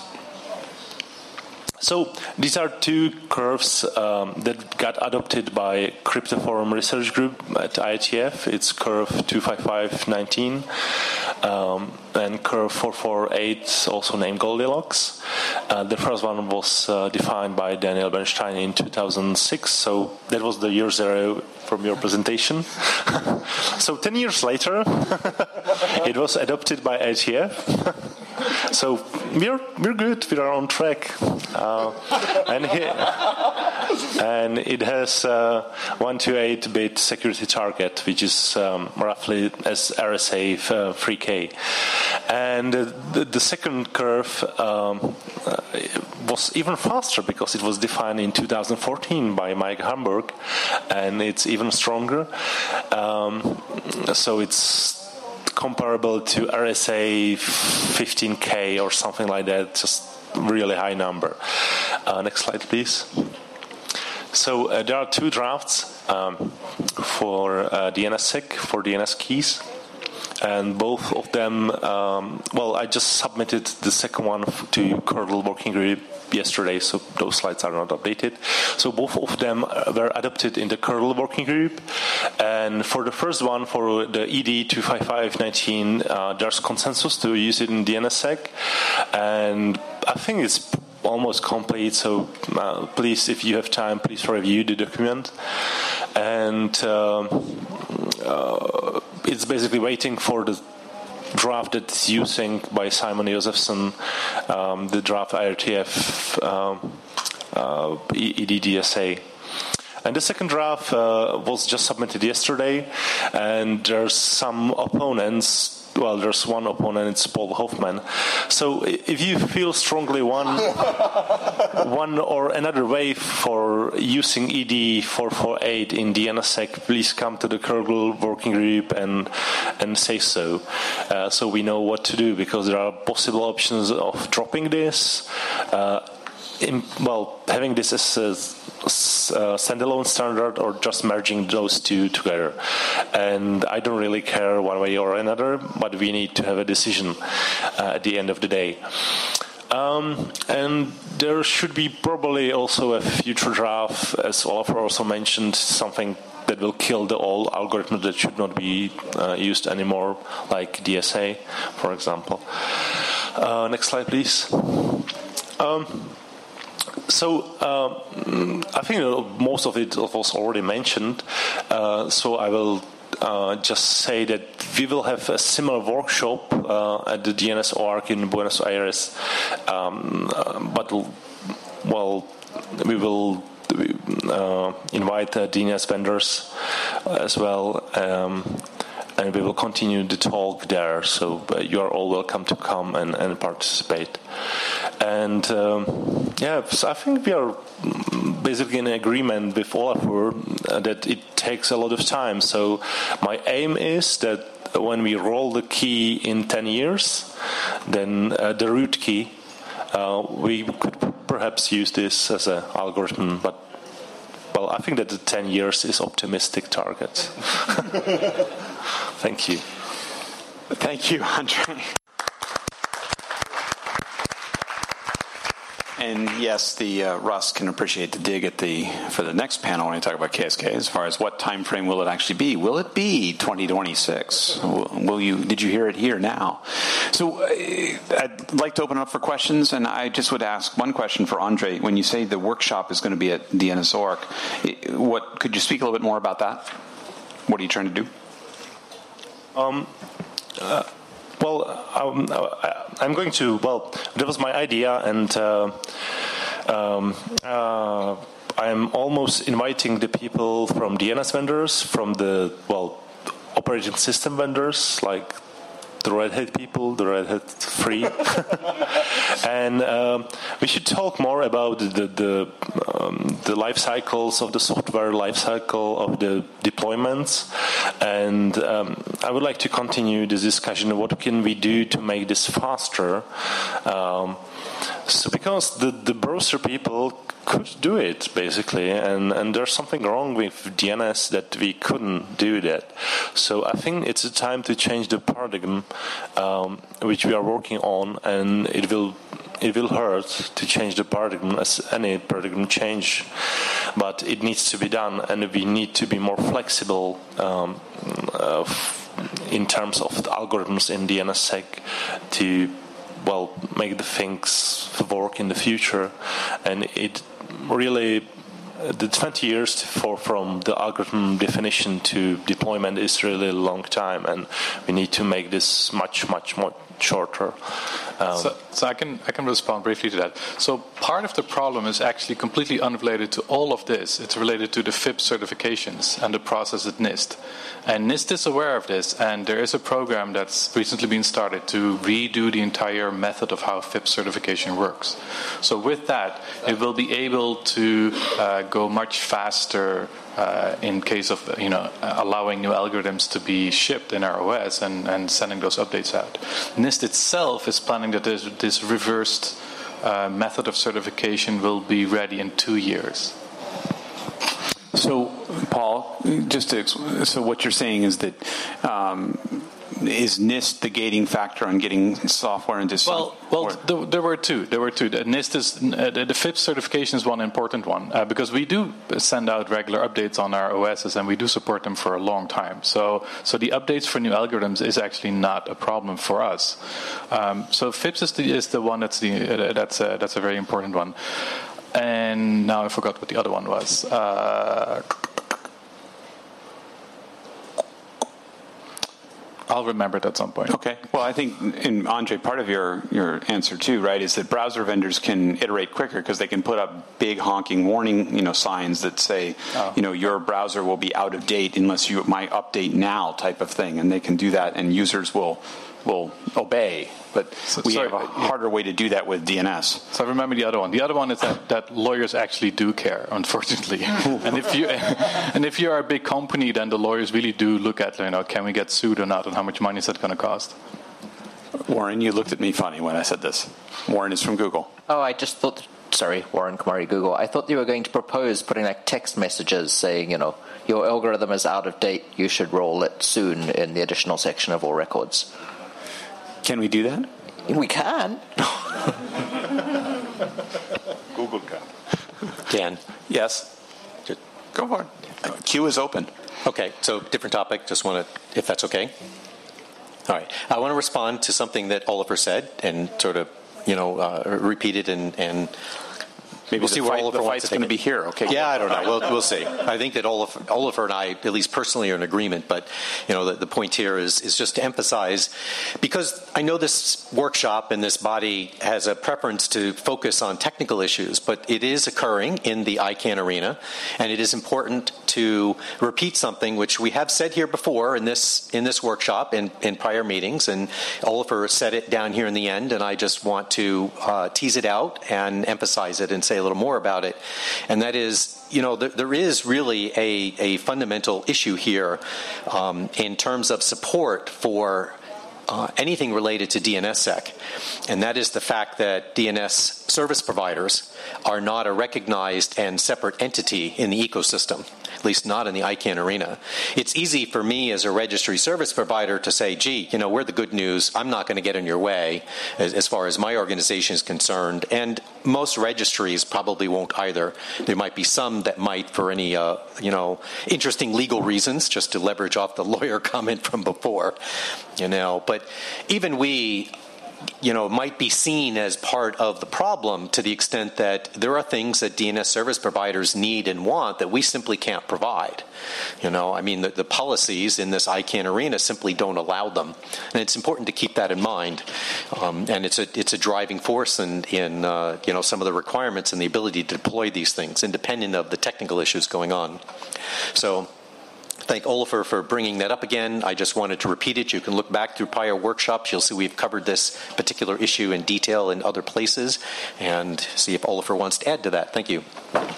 So these are two curves um, that got adopted by Cryptoforum Research Group at I E T F. It's curve two five five one nine um, and curve four four eight, also named Goldilocks. Uh, the first one was uh, defined by Daniel Bernstein in two thousand six, so that was the year zero from your presentation. So ten years later, it was adopted by I E T F. So we're we're good. We are on track, uh, and he, and it has a one to eight bit security target, which is um, roughly as R S A uh, three K. And uh, the, the second curve um, uh, was even faster because it was defined in two thousand fourteen by Mike Hamburg, and it's even stronger. Um, so it's comparable to R S A fifteen K or something like that, just really high number. Uh, next slide, please. So uh, there are two drafts um, for uh, D N S S E C, for D N S keys. And both of them, um, well, I just submitted the second one to Kernel Working Group yesterday, so those slides are not updated. So both of them were adopted in the Kernel Working Group. And for the first one, for the E D two five five nineteen, uh, there's consensus to use it in D N S S E C. And I think it's almost complete, so uh, please, if you have time, please review the document. And uh, uh, it's basically waiting for the draft that's using by Simon Josephson, um, the draft I R T F um, uh, E D D S A. And the second draft uh, was just submitted yesterday, and there's some opponents. Well, there's one opponent, it's Paul Hoffman. So if you feel strongly one one or another way for using E D four forty-eight in D N S S E C, please come to the Kernel Working Group and and say so. Uh, so we know what to do, because there are possible options of dropping this, uh, in, well, having this as a Uh, standalone standard, or just merging those two together. And I don't really care one way or another, but we need to have a decision uh, at the end of the day. Um, and there should be probably also a future draft, as Olafur also mentioned, something that will kill the old algorithm that should not be uh, used anymore, like D S A, for example. Uh, next slide, please. Um, So uh, I think most of it was already mentioned, uh, so I will uh, just say that we will have a similar workshop uh, at the D N S org in Buenos Aires, um, uh, but, well, we will uh, invite uh, D N S vendors as well, um, and we will continue the talk there, so uh, you are all welcome to come and, and participate. And um, yeah, so I think we are basically in agreement with Olafur uh, that it takes a lot of time. So my aim is that when we roll the key in ten years, then uh, the root key, uh, we could perhaps use this as an algorithm, but well, I think that the ten years is optimistic target. Thank you. Thank you, Andre. And yes, the uh, Russ can appreciate the dig at the for the next panel when we talk about K S K. As far as what time frame will it actually be? Will it be twenty twenty-six? Will you? Did you hear it here now? So uh, I'd like to open up for questions, and I just would ask one question for Andre. When you say the workshop is going to be at D N S org, what could you speak a little bit more about that? What are you trying to do? Um. Uh, Well, um, I'm going to, well, that was my idea, and uh, um, uh, I'm almost inviting the people from D N S vendors, from the, well, operating system vendors, like the Red Hat people, the Red Hat free. And um, we should talk more about the the, um, the life cycles of the software, life cycle of the deployments. And um, I would like to continue this discussion of what can we do to make this faster. Um, so because the, the browser people could do it, basically, and, and there's something wrong with D N S that we couldn't do that. So I think it's a time to change the paradigm, um, which we are working on, and it will it will hurt to change the paradigm as any paradigm change, but it needs to be done, and we need to be more flexible um, uh, in terms of the algorithms in D N S S E C to, well, make the things work in the future. And it really, the twenty years for from the algorithm definition to deployment is really a long time, and we need to make this much, much more shorter. Um, so, so I can I can respond briefly to that. So part of the problem is actually completely unrelated to all of this. It's related to the F I P certifications and the process at NIST. And NIST is aware of this, and there is a program that's recently been started to redo the entire method of how F I P certification works. So with that, it will be able to uh, go much faster uh, in case of you know allowing new algorithms to be shipped in our O S and, and sending those updates out. NIST itself is planning that this, this reversed uh, method of certification will be ready in two years. So, Paul, just to, so what you're saying is that um, is NIST the gating factor on getting software into some? Well, well, there, there were two. There were two. The NIST is uh, the, the FIPS certification is one important one uh, because we do send out regular updates on our O Ss and we do support them for a long time. So, so the updates for new algorithms is actually not a problem for us. Um, so FIPS is the is the one that's the uh, that's a, that's a very important one. And now I forgot what the other one was. Uh, I'll remember it at some point. Okay. Well, I think, and Andre, part of your, your answer too, right, is that browser vendors can iterate quicker because they can put up big honking warning, you know, signs that say, oh. you know, your browser will be out of date unless you might update now type of thing, and they can do that, and users will will obey. But so, we sorry, have a harder way to do that with D N S. So remember the other one. The other one is that, that lawyers actually do care, unfortunately. and if you and if you are a big company, then the lawyers really do look at, you know, can we get sued or not, and how much money is that going to cost? Warren, you looked at me funny when I said this. Warren is from Google. Oh, I just thought. Sorry, Warren Kumari, Google. I thought you were going to propose putting like text messages saying, you know, your algorithm is out of date. You should roll it soon in the additional section of all records. Can we do that? We can. Google can. Dan? Yes. Just, go for it. Uh, queue is open. Okay, so different topic. Just want to, if that's okay. All right. I want to respond to something that Oliver said and sort of, you know, uh, repeat it and, and maybe we'll the see fight, where Oliver the wants fight's to going to be here. Okay. Yeah, I don't know. We'll, we'll see. I think that Oliver, Oliver and I, at least personally, are in agreement. But you know, the, the point here is is just to emphasize, because I know this workshop and this body has a preference to focus on technical issues, but it is occurring in the I CANN arena, and it is important to repeat something which we have said here before in this in this workshop in, in prior meetings, and Oliver said it down here in the end, and I just want to uh, tease it out and emphasize it and say a little more about it. And that is, you know, there, there is really a, a fundamental issue here um, in terms of support for uh, anything related to D N S sec. And that is the fact that D N S service providers are not a recognized and separate entity in the ecosystem, at least not in the I CANN arena. It's easy for me as a registry service provider to say, gee, you know, we're the good news. I'm not going to get in your way as, as far as my organization is concerned. And most registries probably won't either. There might be some that might for any, uh, you know, interesting legal reasons, just to leverage off the lawyer comment from before, you know. But even we, you know, might be seen as part of the problem to the extent that there are things that D N S service providers need and want that we simply can't provide. You know, I mean, the, the policies in this I CANN arena simply don't allow them, and it's important to keep that in mind. Um, and it's a it's a driving force in in uh, you know, some of the requirements and the ability to deploy these things, independent of the technical issues going on. So, thank Oliver for bringing that up again. I just wanted to repeat it. You can look back through prior workshops. You'll see we've covered this particular issue in detail in other places, and see if Oliver wants to add to that. Thank you.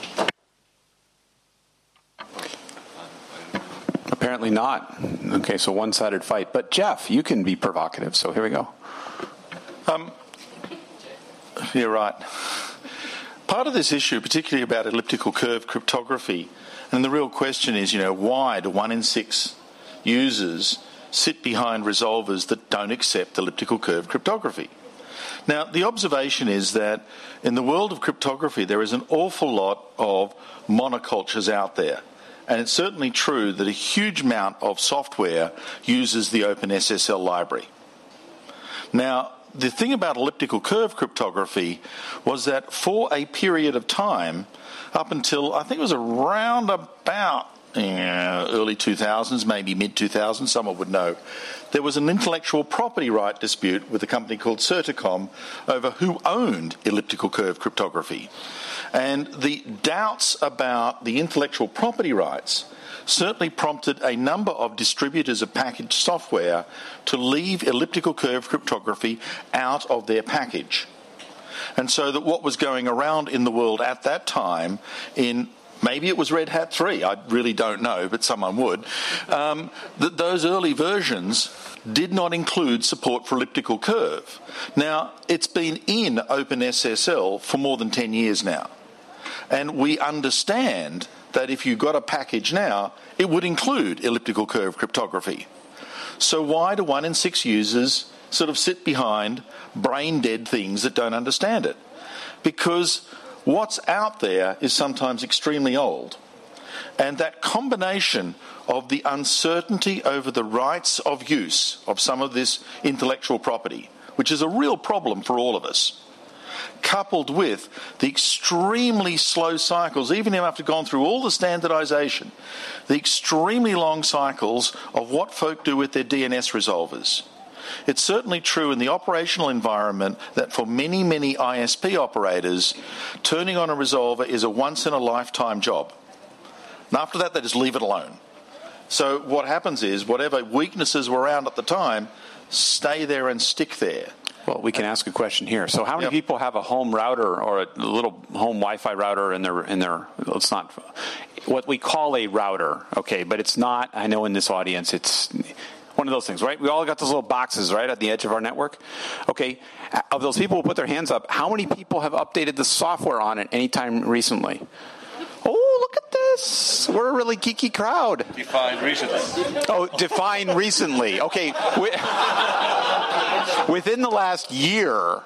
Apparently not. Okay, so one-sided fight. But Jeff, you can be provocative, so here we go. Um, you're right. Part of this issue, particularly about elliptical curve cryptography, and the real question is, you know, why do one in six users sit behind resolvers that don't accept elliptical curve cryptography? Now, the observation is that in the world of cryptography, there is an awful lot of monocultures out there. And it's certainly true that a huge amount of software uses the OpenSSL library. Now, the thing about elliptical curve cryptography was that for a period of time, up until I think it was around about uh, early two thousands, maybe mid two thousands, someone would know, there was an intellectual property right dispute with a company called Certicom over who owned elliptical curve cryptography. And the doubts about the intellectual property rights certainly prompted a number of distributors of packaged software to leave elliptical curve cryptography out of their package. And so that what was going around in the world at that time, in maybe it was Red Hat three, I really don't know, but someone would, um, that those early versions did not include support for elliptical curve. Now, it's been in OpenSSL for more than ten years now. And we understand that if you got a package now, it would include elliptical curve cryptography. So why do one in six users sort of sit behind brain-dead things that don't understand it? Because what's out there is sometimes extremely old. And that combination of the uncertainty over the rights of use of some of this intellectual property, which is a real problem for all of us, coupled with the extremely slow cycles, even after gone through all the standardization, the extremely long cycles of what folk do with their D N S resolvers. It's certainly true in the operational environment that for many, many I S P operators, turning on a resolver is a once-in-a-lifetime job. And after that, they just leave it alone. So what happens is, whatever weaknesses were around at the time, stay there and stick there. Well, we can ask a question here. So how many Yep. people have a home router or a little home Wi-Fi router in their, in their, it's not what we call a router, okay, but it's not, I know in this audience, it's one of those things, right? We all got those little boxes, right, at the edge of our network. Okay, of those people who put their hands up, how many people have updated the software on it anytime recently? Oh, look at this. We're a really geeky crowd. Defined recently. Oh, defined recently. Okay. Within the last year.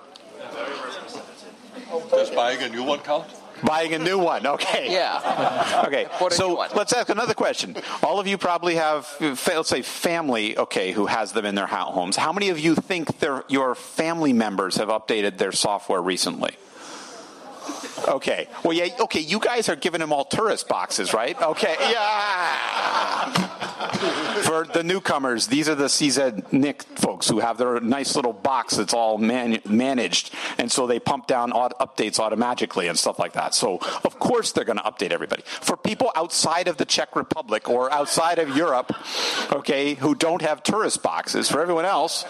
Does buying a new one count? Buying a new one. Okay. Yeah. Okay. So let's ask another question. All of you probably have, let's say, family, okay, who has them in their homes. How many of you think their, your family members have updated their software recently? Okay. Well, yeah. Okay. You guys are giving them all tourist boxes, right? Okay. Yeah. For the newcomers, these are the C Z N I C folks who have their nice little box that's all man- managed, and so they pump down aut- updates automatically and stuff like that. So, of course, they're going to update everybody. For people outside of the Czech Republic or outside of Europe, okay, who don't have tourist boxes, for everyone else,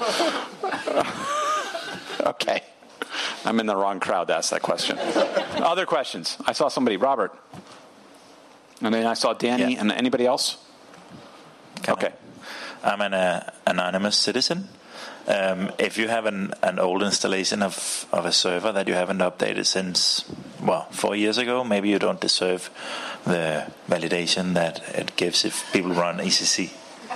okay. I'm in the wrong crowd to ask that question. Other questions? I saw somebody, Robert. And then I saw Danny, yeah. and anybody else? Can okay. I? I'm an uh, anonymous citizen. Um, if you have an, an old installation of, of a server that you haven't updated since, well, four years ago, maybe you don't deserve the validation that it gives if people run E C C.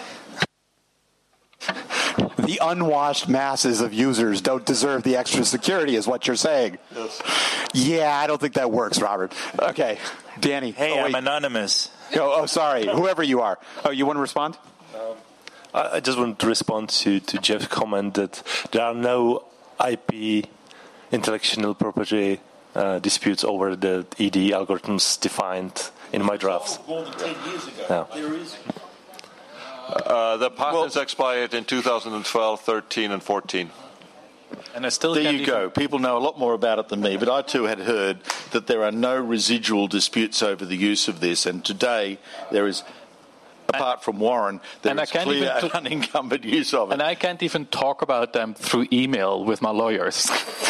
The unwashed masses of users don't deserve the extra security is what you're saying. Yes. Yeah, I don't think that works, Robert. Okay. Danny. Hey, oh, I'm anonymous. Oh, oh, sorry. Whoever you are. Oh, you want to respond? Um, I just want to respond to, to Jeff's comment that there are no I P intellectual property uh, disputes over the E D algorithms defined in my drafts. More than ten years ago. No. There is. Uh, the patents well, expired in two thousand twelve, thirteen, and fourteen. And I still there can't you even... go. People know a lot more about it than me, but I too had heard that there are no residual disputes over the use of this, and today there is, apart and, from Warren, there is clear and unencumbered use of it. And I can't even talk about them through email with my lawyers.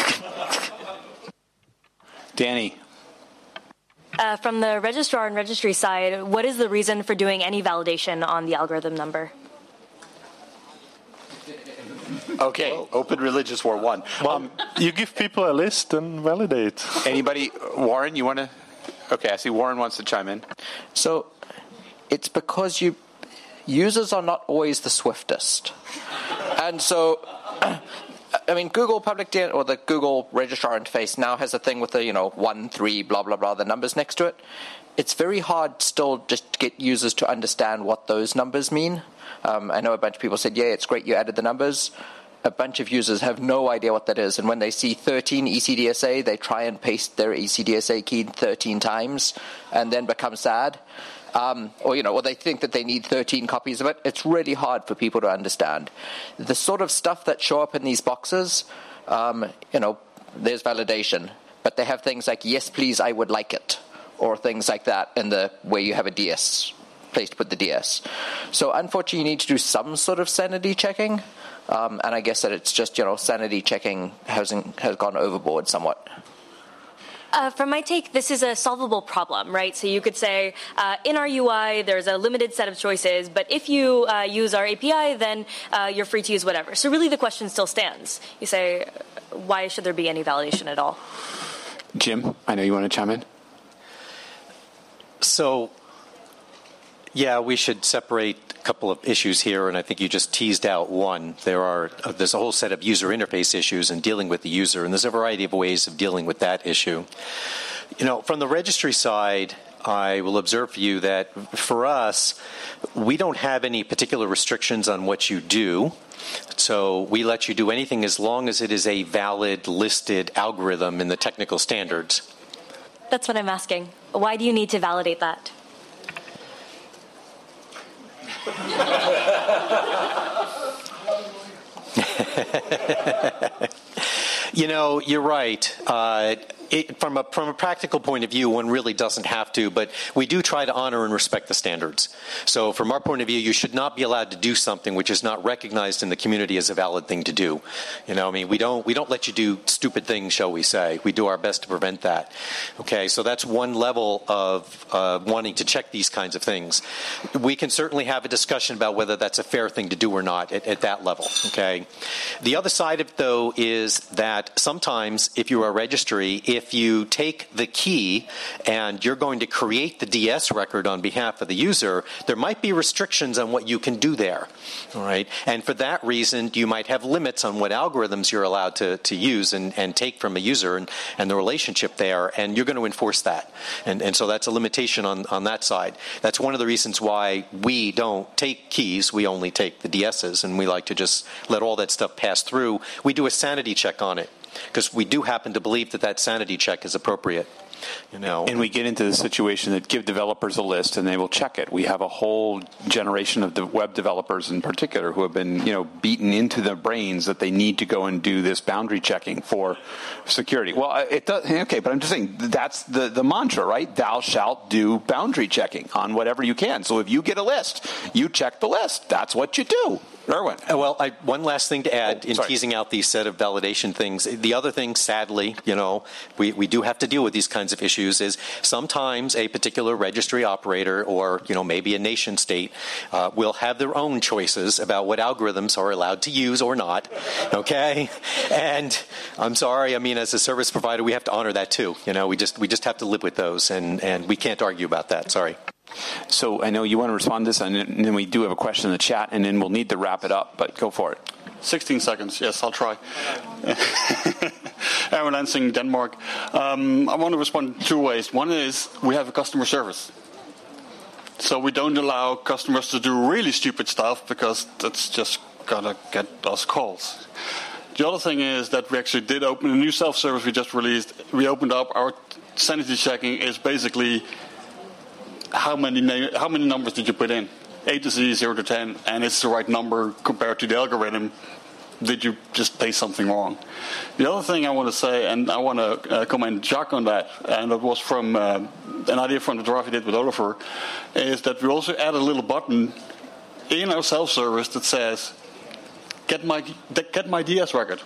Danny. Uh, from the registrar and registry side, what is the reason for doing any validation on the algorithm number? Okay, well, Open Religious War one. Well, um, you give people a list and validate. Anybody? Warren, you want to? Okay, I see Warren wants to chime in. So it's because you users are not always the swiftest. And so... I mean, Google Public D N S or the Google registrar interface now has a thing with the, you know, one, three, blah, blah, blah, the numbers next to it. It's very hard still just to get users to understand what those numbers mean. Um, I know a bunch of people said, yeah, it's great you added the numbers. A bunch of users have no idea what that is. And when they see thirteen E C D S A, they try and paste their E C D S A key thirteen times and then become sad. Um, or, you know, or they think that they need thirteen copies of it. It's really hard for people to understand. The sort of stuff that show up in these boxes, um, you know, there's validation. But they have things like, yes, please, I would like it. Or things like that in the where you have a D S, place to put the D S. So unfortunately, you need to do some sort of sanity checking. Um, and I guess that it's just, you know, sanity checking has, has gone overboard somewhat. Uh, from my take, this is a solvable problem, right? So you could say, uh, in our U I, there's a limited set of choices, but if you uh, use our A P I, then uh, you're free to use whatever. So really the question still stands. You say, why should there be any validation at all? Jim, I know you want to chime in. So Yeah, we should separate a couple of issues here, and I think you just teased out one. There are uh, there's a whole set of user interface issues and dealing with the user, and there's a variety of ways of dealing with that issue. You know, from the registry side, I will observe for you that for us, we don't have any particular restrictions on what you do. So we let you do anything as long as it is a valid listed algorithm in the technical standards. That's what I'm asking. Why do you need to validate that? You know, you're right. Uh, it, from a from a practical point of view, one really doesn't have to, but we do try to honor and respect the standards. So from our point of view, you should not be allowed to do something which is not recognized in the community as a valid thing to do. You know, I mean, we don't we don't let you do stupid things, shall we say. We do our best to prevent that. Okay, so that's one level of uh, wanting to check these kinds of things. We can certainly have a discussion about whether that's a fair thing to do or not at, at that level. Okay. The other side of it, though, is that sometimes if you're a registry, if you take the key and you're going to create the D S record on behalf of the user, there might be restrictions on what you can do there. All right? And for that reason, you might have limits on what algorithms you're allowed to, to use and, and take from a user and, and the relationship there, and you're going to enforce that. And, and so that's a limitation on, on that side. That's one of the reasons why we don't take keys. We only take the D Ss, and we like to just let all that stuff pass through. We do a sanity check on it, because we do happen to believe that that sanity check is appropriate. You know, and we get into the situation that give developers a list and they will check it. We have a whole generation of the web developers in particular who have been, you know, beaten into their brains that they need to go and do this boundary checking for security. Well, it does, okay, but I'm just saying that's the, the mantra, right? Thou shalt do boundary checking on whatever you can. So if you get a list, you check the list. That's what you do. Erwin. Well, I, one last thing to add oh, in sorry. teasing out these set of validation things. The other thing, sadly, you know, we, we do have to deal with these kinds of issues is sometimes a particular registry operator or, you know, maybe a nation state uh, will have their own choices about what algorithms are allowed to use or not, okay? And I'm sorry, I mean, as a service provider, we have to honor that too. You know, we just we just have to live with those, and, and we can't argue about that. Sorry. So I know you want to respond to this, and then we do have a question in the chat, and then we'll need to wrap it up, but go for it. sixteen seconds, yes, I'll try. Aaron Lansing, Denmark. Um, I want to respond two ways. One is we have a customer service. So we don't allow customers to do really stupid stuff because that's just going to get us calls. The other thing is that we actually did open a new self-service we just released. We opened up our sanity checking is basically how many na- how many numbers did you put in? A to Z, zero to ten, and it's the right number compared to the algorithm. Did you just play something wrong? The other thing I want to say, and I want to uh, commend Jacques on that, and it was from uh, an idea from the drive we did with Oliver, is that we also add a little button in our self-service that says, get my get my D S record.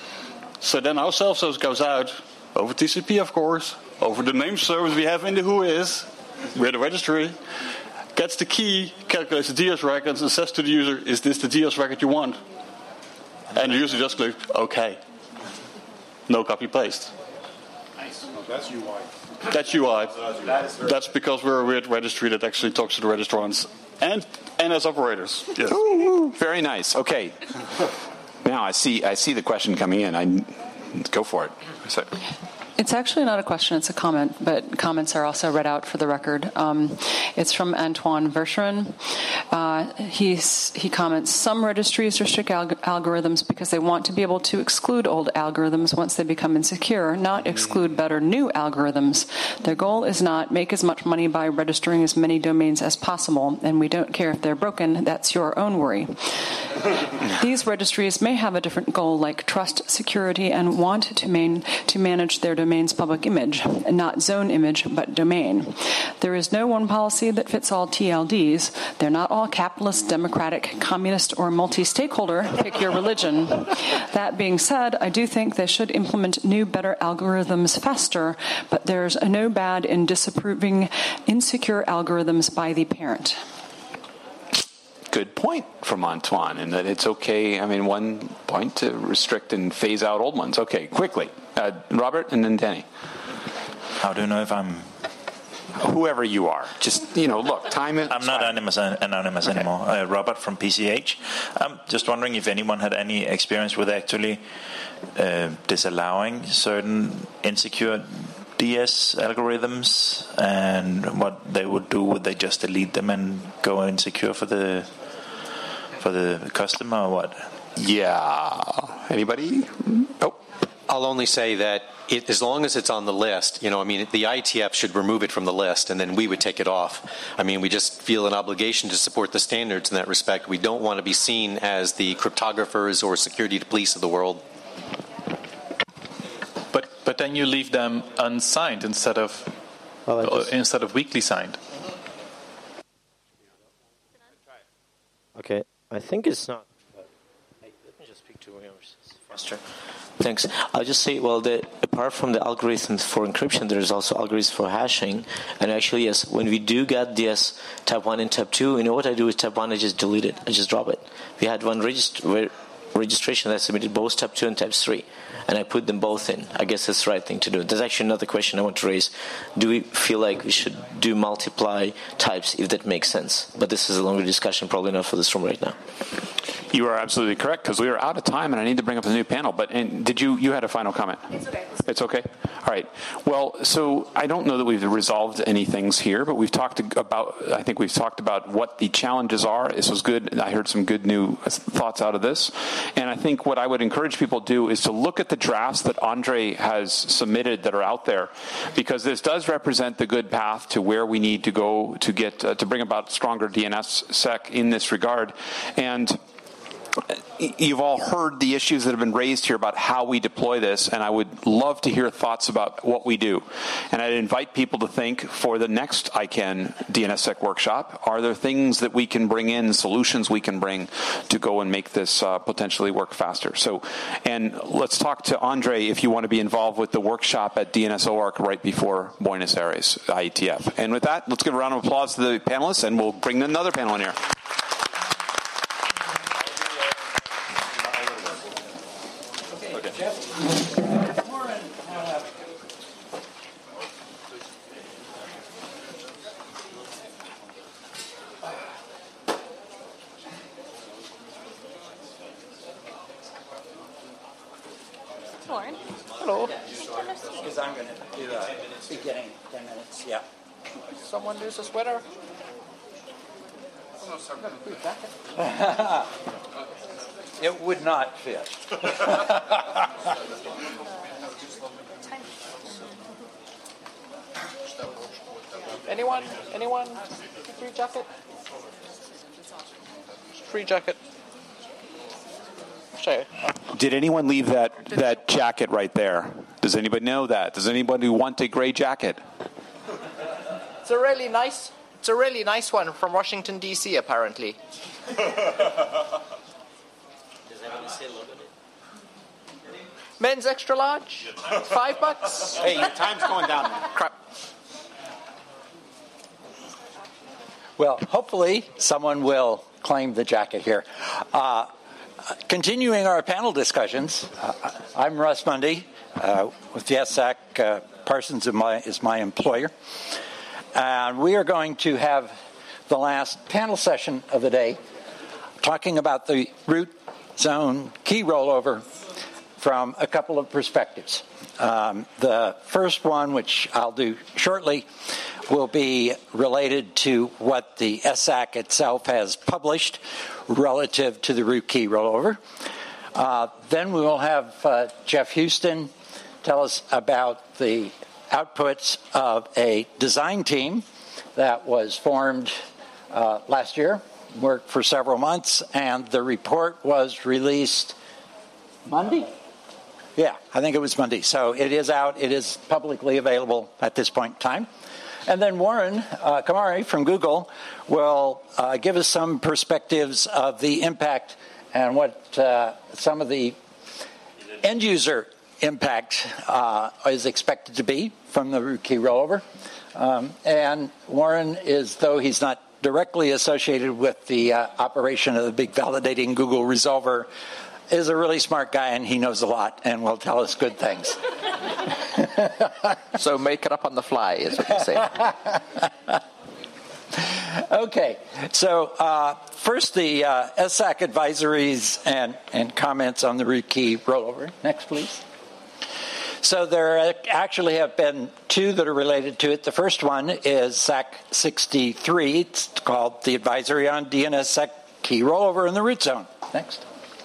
So then our self-service goes out over T C P, of course, over the name service we have in the Whois, we're the registry, gets the key, calculates the D S records, and says to the user, is this the D S record you want? And the user just clicks, okay. No copy-paste. Nice. Oh, that's U I. That's U I. That's because we're a weird registry that actually talks to the registrants and and as operators. Yes. Ooh, very nice. Okay. Now I see. I see the question coming in. I go for it. So. It's actually not a question, it's a comment, but comments are also read out for the record. Um, it's from Antoine Verscheren. Uh, he's, he comments, some registries restrict alg- algorithms because they want to be able to exclude old algorithms once they become insecure, not exclude better new algorithms. Their goal is not make as much money by registering as many domains as possible, and we don't care if they're broken, that's your own worry. These registries may have a different goal like trust, security, and want to, main, to manage their domain's public image, not zone image, but domain. There is no one policy that fits all T L Ds. They're not all capitalist, democratic, communist, or multi-stakeholder, pick your religion. That being said, I do think they should implement new, better algorithms faster, but there's no bad in disapproving insecure algorithms by the parent. Good point from Antoine, in that it's okay. I mean, one point to restrict and phase out old ones. Okay, quickly, uh, Robert, and then Danny. How do you know if I'm whoever you are. Just, you know, look, time it. I'm not anonymous, anonymous okay. anymore. Uh, Robert from P C H. I'm just wondering if anyone had any experience with actually uh, disallowing certain insecure D S algorithms, and what they would do. Would they just delete them and go insecure for the for the customer, or what? Yeah. Anybody? Oh. I'll only say that it, as long as it's on the list, you know, I mean, the I T F should remove it from the list, and then we would take it off. I mean, we just feel an obligation to support the standards in that respect. We don't want to be seen as the cryptographers or security police of the world. But but then you leave them unsigned instead of well, just... instead of weekly signed. Okay, I think it's not. Let me just speak to William Foster. Thanks. I'll just say, well, the, apart from the algorithms for encryption, there's also algorithms for hashing. And actually, yes, when we do get this type one and type two, you know what I do with type one? I just delete it. I just drop it. We had one regist- registration that submitted both type two and type three, and I put them both in. I guess that's the right thing to do. There's actually another question I want to raise. Do we feel like we should do multiply types, if that makes sense? But this is a longer discussion, probably not for this room right now. You are absolutely correct, because we are out of time, and I need to bring up the new panel. But and did you you had a final comment? It's okay. It's okay? All right. Well, so I don't know that we've resolved any things here, but we've talked about, I think we've talked about what the challenges are. This was good. I heard some good new thoughts out of this. And I think what I would encourage people to do is to look at the drafts that Andre has submitted that are out there, because this does represent the good path to where we need to go to get uh, to bring about stronger D N S sec in this regard. And you've all heard the issues that have been raised here about how we deploy this, and I would love to hear thoughts about what we do. And I'd invite people to think for the next I CANN DNSSEC workshop, are there things that we can bring in, solutions we can bring to go and make this uh, potentially work faster? So, and let's talk to Andre if you want to be involved with the workshop at D N S O R C right before Buenos Aires I E T F. And with that, let's give a round of applause to the panelists, and we'll bring another panel in here. Lauren. Hello. Because I'm going to do the beginning ten minutes. Yeah. Someone lose a sweater? Oh, no, sorry. It would not fit. Anyone? Anyone? Free jacket? Free jacket. Sorry. Did anyone leave that, that jacket right there? Does anybody know that? Does anybody want a gray jacket? It's a really nice. It's a really nice one from Washington D C apparently. Does everybody say logo? Men's extra large, five bucks. Hey, your time's going down. Crap. Well, hopefully someone will claim the jacket here. Uh, continuing our panel discussions, uh, I'm Russ Mundy uh, with the S A C. Uh, Parsons is my, is my employer. And we are going to have the last panel session of the day talking about the root zone key rollover from a couple of perspectives. Um, the first one, which I'll do shortly, will be related to what the S A C itself has published relative to the root key rollover. Uh, then we will have uh, Jeff Houston tell us about the outputs of a design team that was formed uh, last year, worked for several months, and the report was released Monday? Yeah, I think it was Monday. So it is out. It is publicly available at this point in time. And then Warren uh, Kamari from Google will uh, give us some perspectives of the impact and what uh, some of the end user impact uh, is expected to be from the root key rollover. Um, and Warren is, though he's not directly associated with the uh, operation of the big validating Google Resolver, is a really smart guy, and he knows a lot and will tell us good things. So make it up on the fly, is what you're saying. Okay, so uh, first the uh, S A C advisories and, and comments on the root key rollover. Next, please. So there actually have been two that are related to it. The first one is S A C sixty-three. It's called the Advisory on D N S S E C Key Rollover in the Root Zone. Next.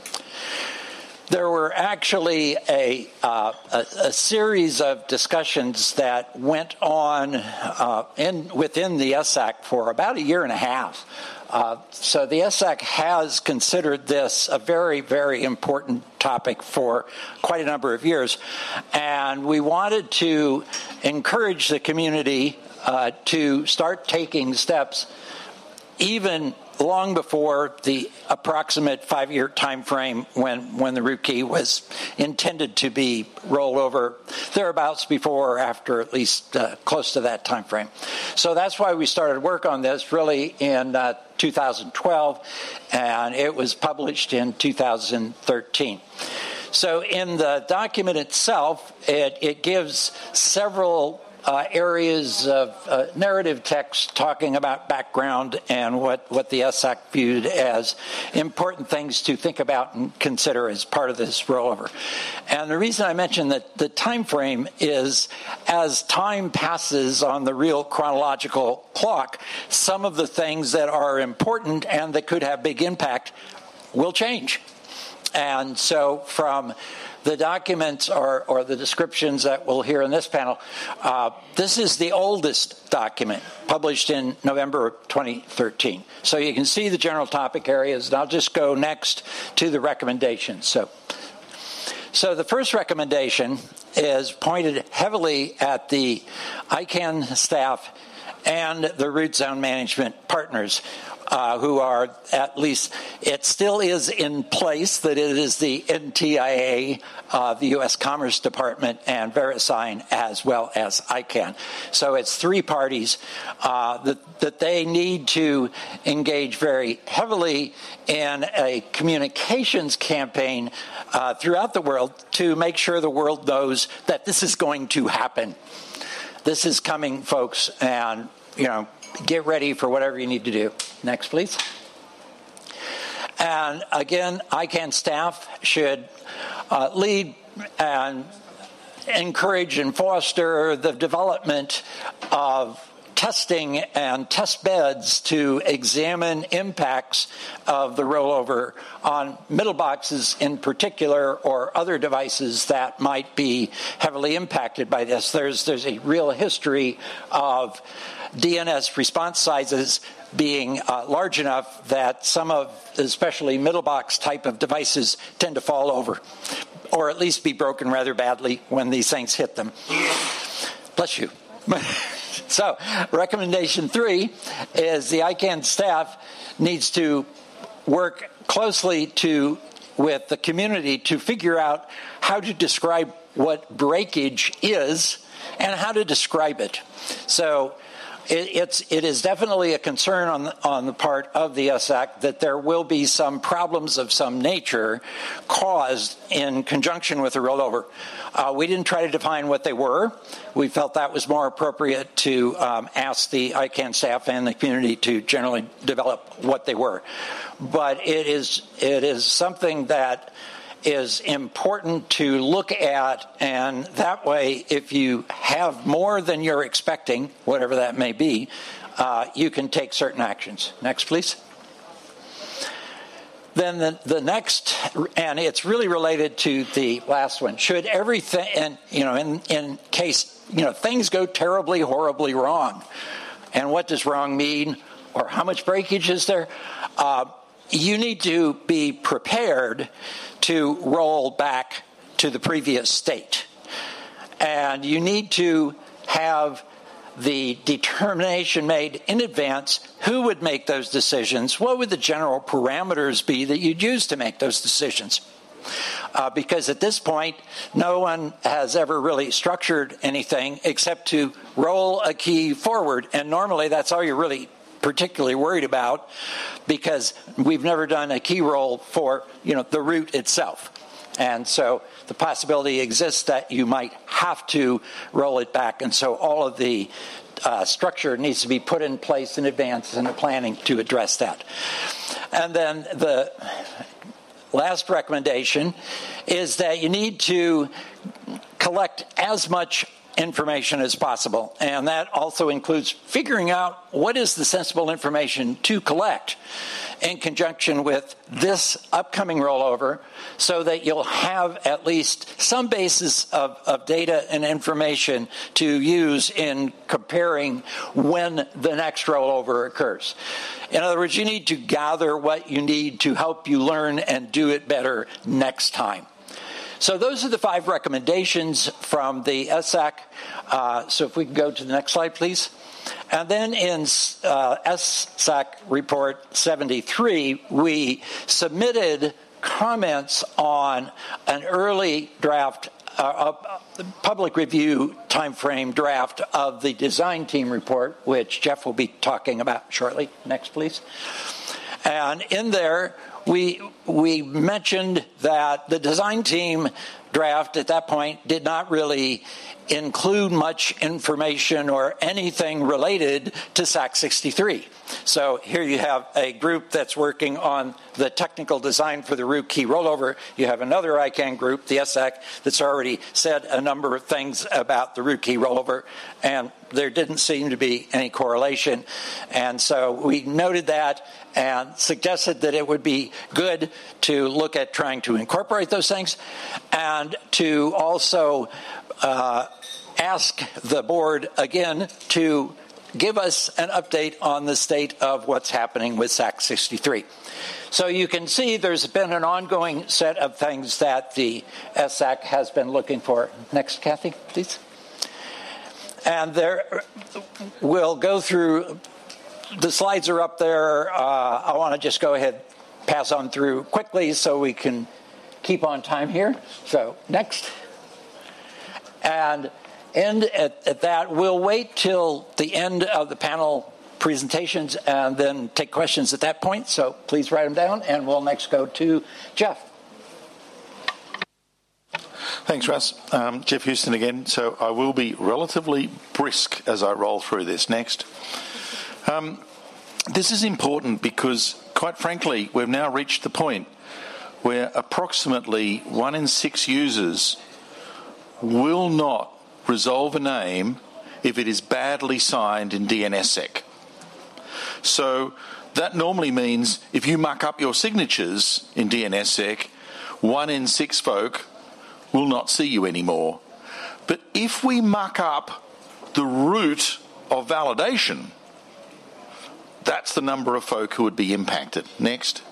There were actually a, uh, a, a series of discussions that went on uh, in within the S A C for about a year and a half. Uh, so the S A C has considered this a very, very important topic for quite a number of years. And we wanted to encourage the community uh, to start taking steps even long before the approximate five-year time frame when, when the root key was intended to be rolled over, thereabouts before or after at least uh, close to that time frame. So that's why we started work on this really in uh, two thousand twelve, and it was published in two thousand thirteen. So in the document itself, it, it gives several Uh, areas of uh, narrative text talking about background and what, what the S A C viewed as important things to think about and consider as part of this rollover. And the reason I mention that the time frame is as time passes on the real chronological clock, some of the things that are important and that could have big impact will change. And so from the documents or, or the descriptions that we'll hear in this panel, uh, this is the oldest document, published in November of twenty thirteen. So you can see the general topic areas, and I'll just go next to the recommendations. So, so the first recommendation is pointed heavily at the I CANN staff and the root zone management partners, Uh, who are, at least, it still is in place that it is the N T I A, uh, the U S Commerce Department, and VeriSign, as well as I CANN. So it's three parties uh, that, that they need to engage very heavily in a communications campaign uh, throughout the world to make sure the world knows that this is going to happen. This is coming, folks, and, you know, get ready for whatever you need to do. Next, please. And again, I CANN staff should uh, lead and encourage and foster the development of testing and test beds to examine impacts of the rollover on middle boxes in particular, or other devices that might be heavily impacted by this. There's, there's a real history of D N S response sizes being uh, large enough that some of, especially middle box type of devices, tend to fall over, or at least be broken rather badly when these things hit them. Bless you. So, recommendation three is the I CANN staff needs to work closely to with the community to figure out how to describe what breakage is and how to describe it. So, It, it's, it is definitely a concern on the, on the part of the S A C that there will be some problems of some nature caused in conjunction with the rollover. Uh, we didn't try to define what they were. We felt that was more appropriate to um, ask the I CANN staff and the community to generally develop what they were. But it is it is something that is important to look at, and that way, if you have more than you're expecting, whatever that may be, uh, you can take certain actions. Next, please. Then the, the next, and it's really related to the last one. Should everything, and you know, in in case you know things go terribly, horribly wrong, and what does wrong mean, or how much breakage is there? Uh, you need to be prepared to roll back to the previous state. And you need to have the determination made in advance who would make those decisions, what would the general parameters be that you'd use to make those decisions. Uh, because at this point, no one has ever really structured anything except to roll a key forward, and normally that's all you're really particularly worried about, because we've never done a key roll for, you know, the root itself. And so the possibility exists that you might have to roll it back. And so all of the uh, structure needs to be put in place in advance in the planning to address that. And then the last recommendation is that you need to collect as much information as possible. And that also includes figuring out what is the sensible information to collect in conjunction with this upcoming rollover, so that you'll have at least some basis of, of data and information to use in comparing when the next rollover occurs. In other words, you need to gather what you need to help you learn and do it better next time. So those are the five recommendations from the S A C. Uh, so if we can go to the next slide, please. And then in uh, S A C Report seventy-three, we submitted comments on an early draft, uh, a public review timeframe draft of the design team report, which Jeff will be talking about shortly. Next, please. And in there, we we mentioned that the design team draft at that point did not really include much information or anything related to S A C sixty-three. So here you have a group that's working on the technical design for the root key rollover. You have another I CANN group, the S A C, that's already said a number of things about the root key rollover, and there didn't seem to be any correlation. And so we noted that and suggested that it would be good to look at trying to incorporate those things, and to also uh, ask the board again to give us an update on the state of what's happening with S A C sixty-three. So you can see there's been an ongoing set of things that the S A C has been looking for. Next, Kathy, please. And there, we'll go through, the slides are up there. Uh, I want to just go ahead, pass on through quickly so we can keep on time here. So next. And end at, at that, we'll wait till the end of the panel presentations and then take questions at that point. So please write them down, and we'll next go to Jeff. Thanks, Russ. Um, Jeff Houston again. So I will be relatively brisk as I roll through this. Next. Um, this is important because, quite frankly, we've now reached the point where approximately one in six users will not resolve a name if it is badly signed in D N S S E C. So that normally means if you muck up your signatures in D N S S E C, one in six folk will not see you anymore. But if we muck up the root of validation, that's the number of folk who would be impacted. Next.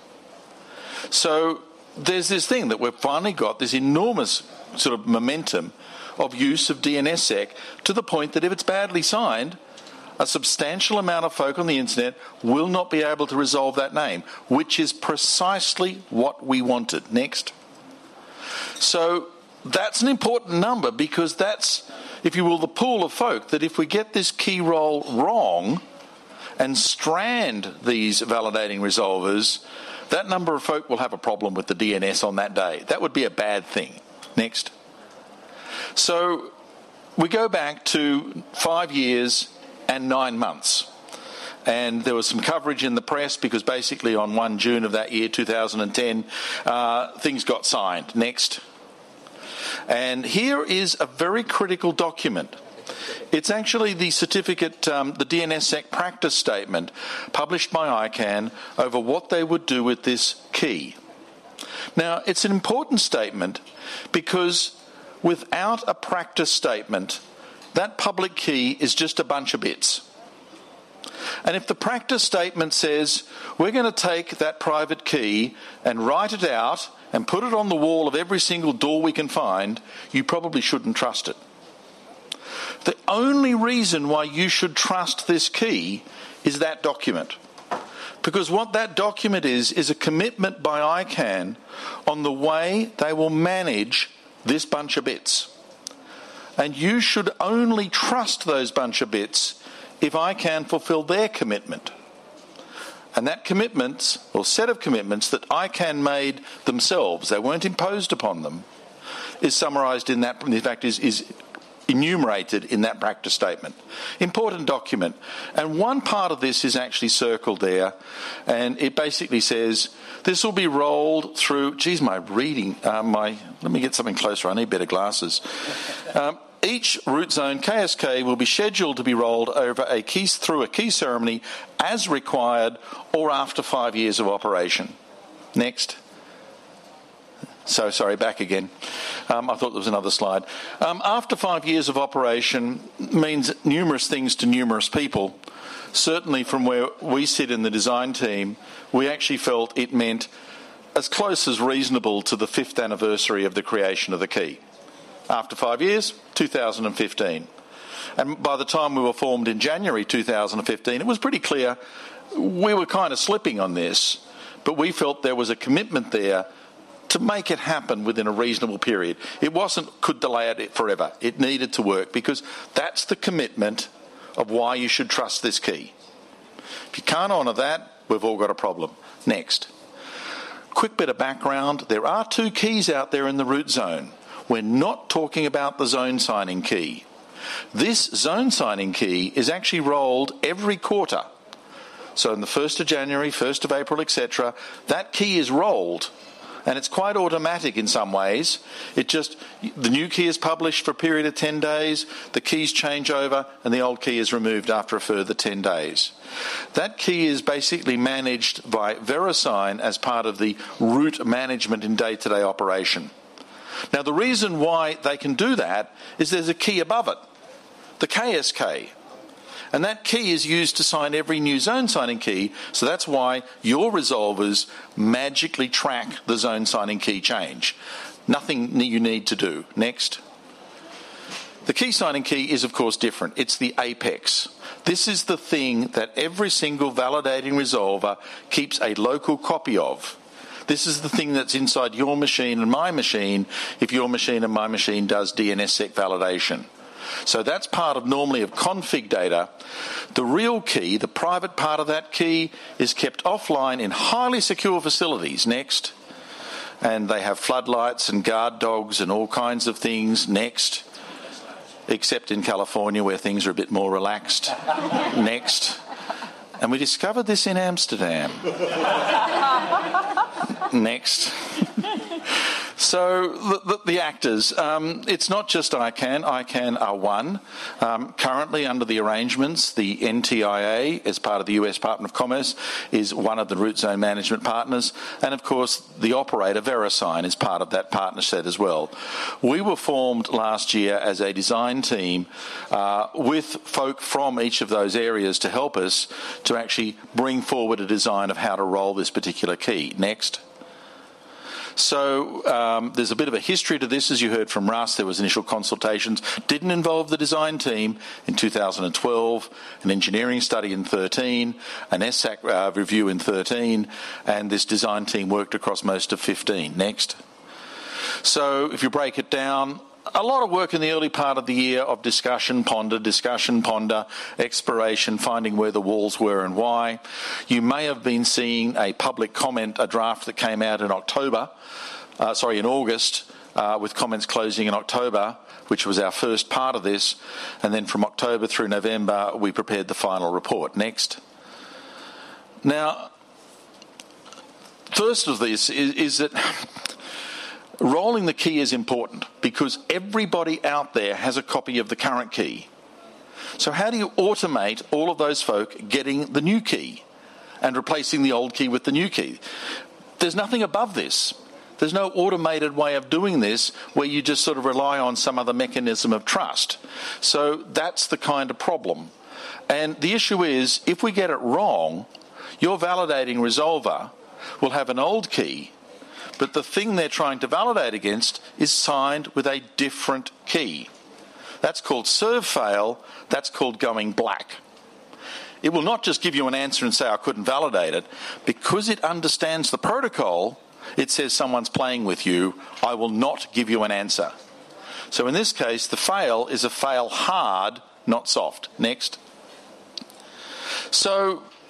So there's this thing that we've finally got this enormous sort of momentum of use of D N S S E C to the point that if it's badly signed, a substantial amount of folk on the internet will not be able to resolve that name, which is precisely what we wanted. Next. So that's an important number because that's, if you will, the pool of folk that if we get this key role wrong and strand these validating resolvers, that number of folk will have a problem with the D N S on that day. That would be a bad thing. Next. So we go back to five years and nine months. And there was some coverage in the press because basically on the first of June of that year, two thousand ten, uh, things got signed. Next. And here is a very critical document. It's actually the certificate, um, the D N S S E C practice statement published by I CANN over what they would do with this key. Now, it's an important statement because without a practice statement, that public key is just a bunch of bits. And if the practice statement says, we're going to take that private key and write it out and put it on the wall of every single door we can find, you probably shouldn't trust it. The only reason why you should trust this key is that document. Because what that document is, is a commitment by I CANN on the way they will manage this bunch of bits. And you should only trust those bunch of bits if I CANN fulfill their commitment. And that commitment, or set of commitments that ICANN made themselves, they weren't imposed upon them, is summarised in that, in fact, is, is enumerated in that practice statement. Important document. And one part of this is actually circled there, and it basically says, this will be rolled through, geez, my reading, uh, my, let me get something closer, I need better glasses. Um, Each root zone K S K will be scheduled to be rolled over a key through a key ceremony as required or after five years of operation. Next. So, sorry, back again. Um, I thought there was another slide. Um, after five years of operation means numerous things to numerous people. Certainly from where we sit in the design team, we actually felt it meant as close as reasonable to the fifth anniversary of the creation of the key. After five years, two thousand fifteen. And by the time we were formed in January two thousand fifteen, it was pretty clear we were kind of slipping on this, but we felt there was a commitment there to make it happen within a reasonable period. It wasn't could delay it forever. It needed to work because that's the commitment of why you should trust this key. If you can't honour that, we've all got a problem. Next. Quick bit of background. There are two keys out there in the root zone. We're not talking about the zone signing key. This zone signing key is actually rolled every quarter. So on the first of January, first of April, et cetera, that key is rolled. And it's quite automatic in some ways. It just, the new key is published for a period of ten days, the keys change over, and the old key is removed after a further ten days. That key is basically managed by VeriSign as part of the root management in day-to-day operation. Now, the reason why they can do that is there's a key above it, the K S K. And that key is used to sign every new zone signing key, so that's why your resolvers magically track the zone signing key change. Nothing you need to do. Next. The key signing key is, of course, different. It's the apex. This is the thing that every single validating resolver keeps a local copy of. This is the thing that's inside your machine and my machine if your machine and my machine does D N S S E C validation. So that's part of normally of config data. The real key, the private part of that key, is kept offline in highly secure facilities. Next. And they have floodlights and guard dogs and all kinds of things. Next. Except in California where things are a bit more relaxed. Next. And we discovered this in Amsterdam. Next. So the, the, the actors, um, it's not just ICANN. ICANN are one. Um, currently, under the arrangements, the N T I A, as part of the U S Department of Commerce, is one of the root zone management partners. And, of course, the operator, VeriSign, is part of that partner set as well. We were formed last year as a design team uh, with folk from each of those areas to help us to actually bring forward a design of how to roll this particular key. Next. So um, there's a bit of a history to this. As you heard from Russ, there was initial consultations. Didn't involve the design team in two thousand twelve, an engineering study in thirteen, an S A C uh, review in thirteen, and this design team worked across most of fifteen. Next. So if you break it down, a lot of work in the early part of the year of discussion, ponder, discussion, ponder, exploration, finding where the walls were and why. You may have been seeing a public comment, a draft that came out in October, uh, sorry, in August, uh, with comments closing in October, which was our first part of this. And then from October through November, we prepared the final report. Next. Now, first of this is, is that rolling the key is important because everybody out there has a copy of the current key. So how do you automate all of those folk getting the new key and replacing the old key with the new key? There's nothing above this. There's no automated way of doing this where you just sort of rely on some other mechanism of trust. So that's the kind of problem. And the issue is, if we get it wrong, your validating resolver will have an old key, but the thing they're trying to validate against is signed with a different key. That's called serve fail. That's called going black. It will not just give you an answer and say, I couldn't validate it. Because it understands the protocol, it says someone's playing with you. I will not give you an answer. So in this case, the fail is a fail hard, not soft. Next. So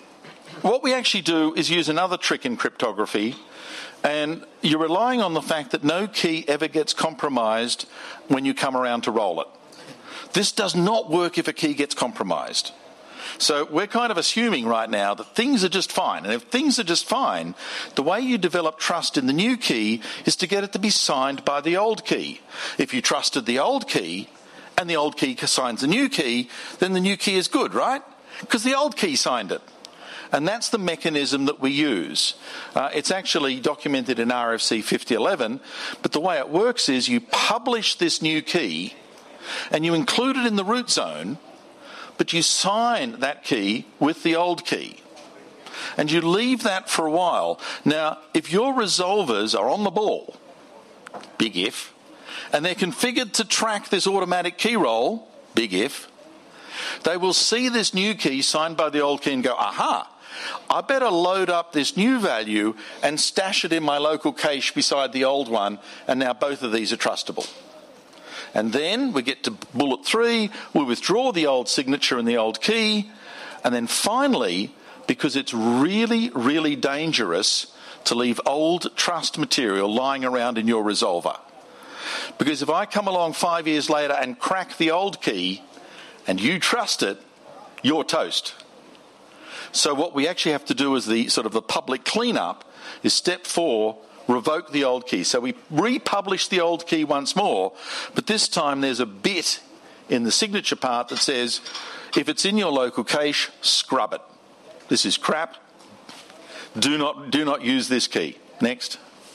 what we actually do is use another trick in cryptography, and you're relying on the fact that no key ever gets compromised when you come around to roll it. This does not work if a key gets compromised. So we're kind of assuming right now that things are just fine. And if things are just fine, the way you develop trust in the new key is to get it to be signed by the old key. If you trusted the old key and the old key signs the new key, then the new key is good, right? Because the old key signed it. And that's the mechanism that we use. Uh, it's actually documented in R F C fifty eleven, but the way it works is you publish this new key and you include it in the root zone, but you sign that key with the old key. And you leave that for a while. Now, if your resolvers are on the ball, big if, and they're configured to track this automatic key roll, big if, they will see this new key signed by the old key and go, aha, I better load up this new value and stash it in my local cache beside the old one, and now both of these are trustable. And then we get to bullet three, we withdraw the old signature and the old key, and then finally, because it's really, really dangerous to leave old trust material lying around in your resolver. Because if I come along five years later and crack the old key, and you trust it, you're toast. So what we actually have to do as the sort of the public cleanup is step four, revoke the old key. So we republish the old key once more, but this time there's a bit in the signature part that says, if it's in your local cache, scrub it. This is crap. Do not, do not use this key. Next.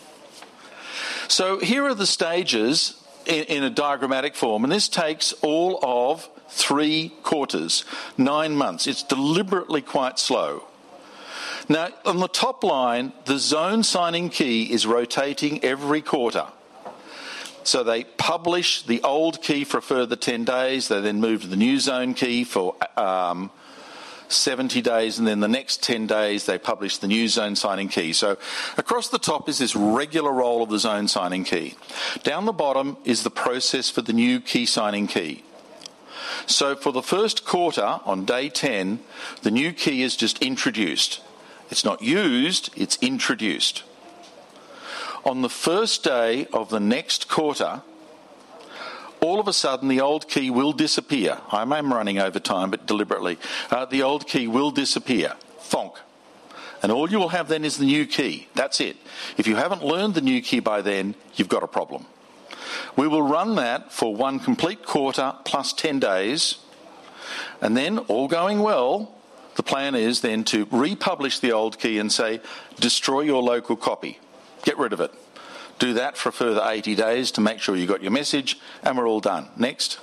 So here are the stages in, in a diagrammatic form, and this takes all of three quarters, nine months. It's deliberately quite slow. Now, on the top line, the zone signing key is rotating every quarter. So they publish the old key for a further ten days. They then move to the new zone key for um, seventy days. And then the next ten days, they publish the new zone signing key. So across the top is this regular roll of the zone signing key. Down the bottom is the process for the new key signing key. So for the first quarter, on day ten, the new key is just introduced. It's not used, it's introduced. On the first day of the next quarter, all of a sudden the old key will disappear. I am running over time, but deliberately. Uh, the old key will disappear. Thonk. And all you will have then is the new key. That's it. If you haven't learned the new key by then, you've got a problem. We will run that for one complete quarter plus ten days. And then, all going well, the plan is then to republish the old key and say, destroy your local copy. Get rid of it. Do that for a further eighty days to make sure you got your message, and we're all done. Next.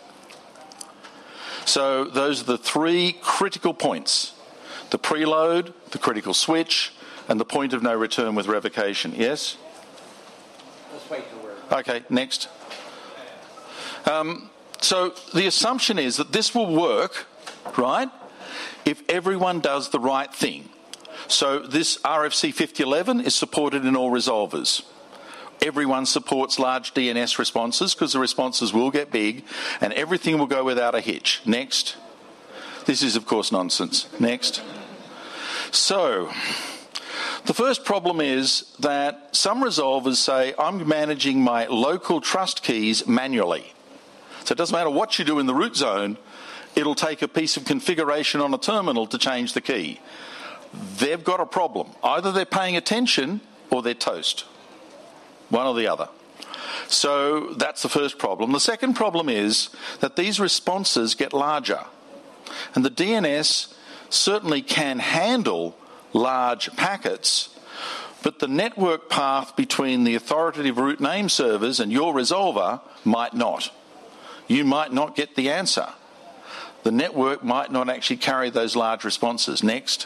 So those are the three critical points. The preload, the critical switch, and the point of no return with revocation. Yes? Let's wait till we're... Okay, next. Um, so the assumption is that this will work, right, if everyone does the right thing. So this R F C fifty eleven is supported in all resolvers. Everyone supports large D N S responses because the responses will get big and everything will go without a hitch. Next. This is, of course, nonsense. Next. So, the first problem is that some resolvers say, I'm managing my local trust keys manually. So it doesn't matter what you do in the root zone, it'll take a piece of configuration on a terminal to change the key. They've got a problem. Either they're paying attention or they're toast. One or the other. So that's the first problem. The second problem is that these responses get larger. And the D N S certainly can handle large packets, but the network path between the authoritative root name servers and your resolver might not. You might not get the answer. The network might not actually carry those large responses. Next.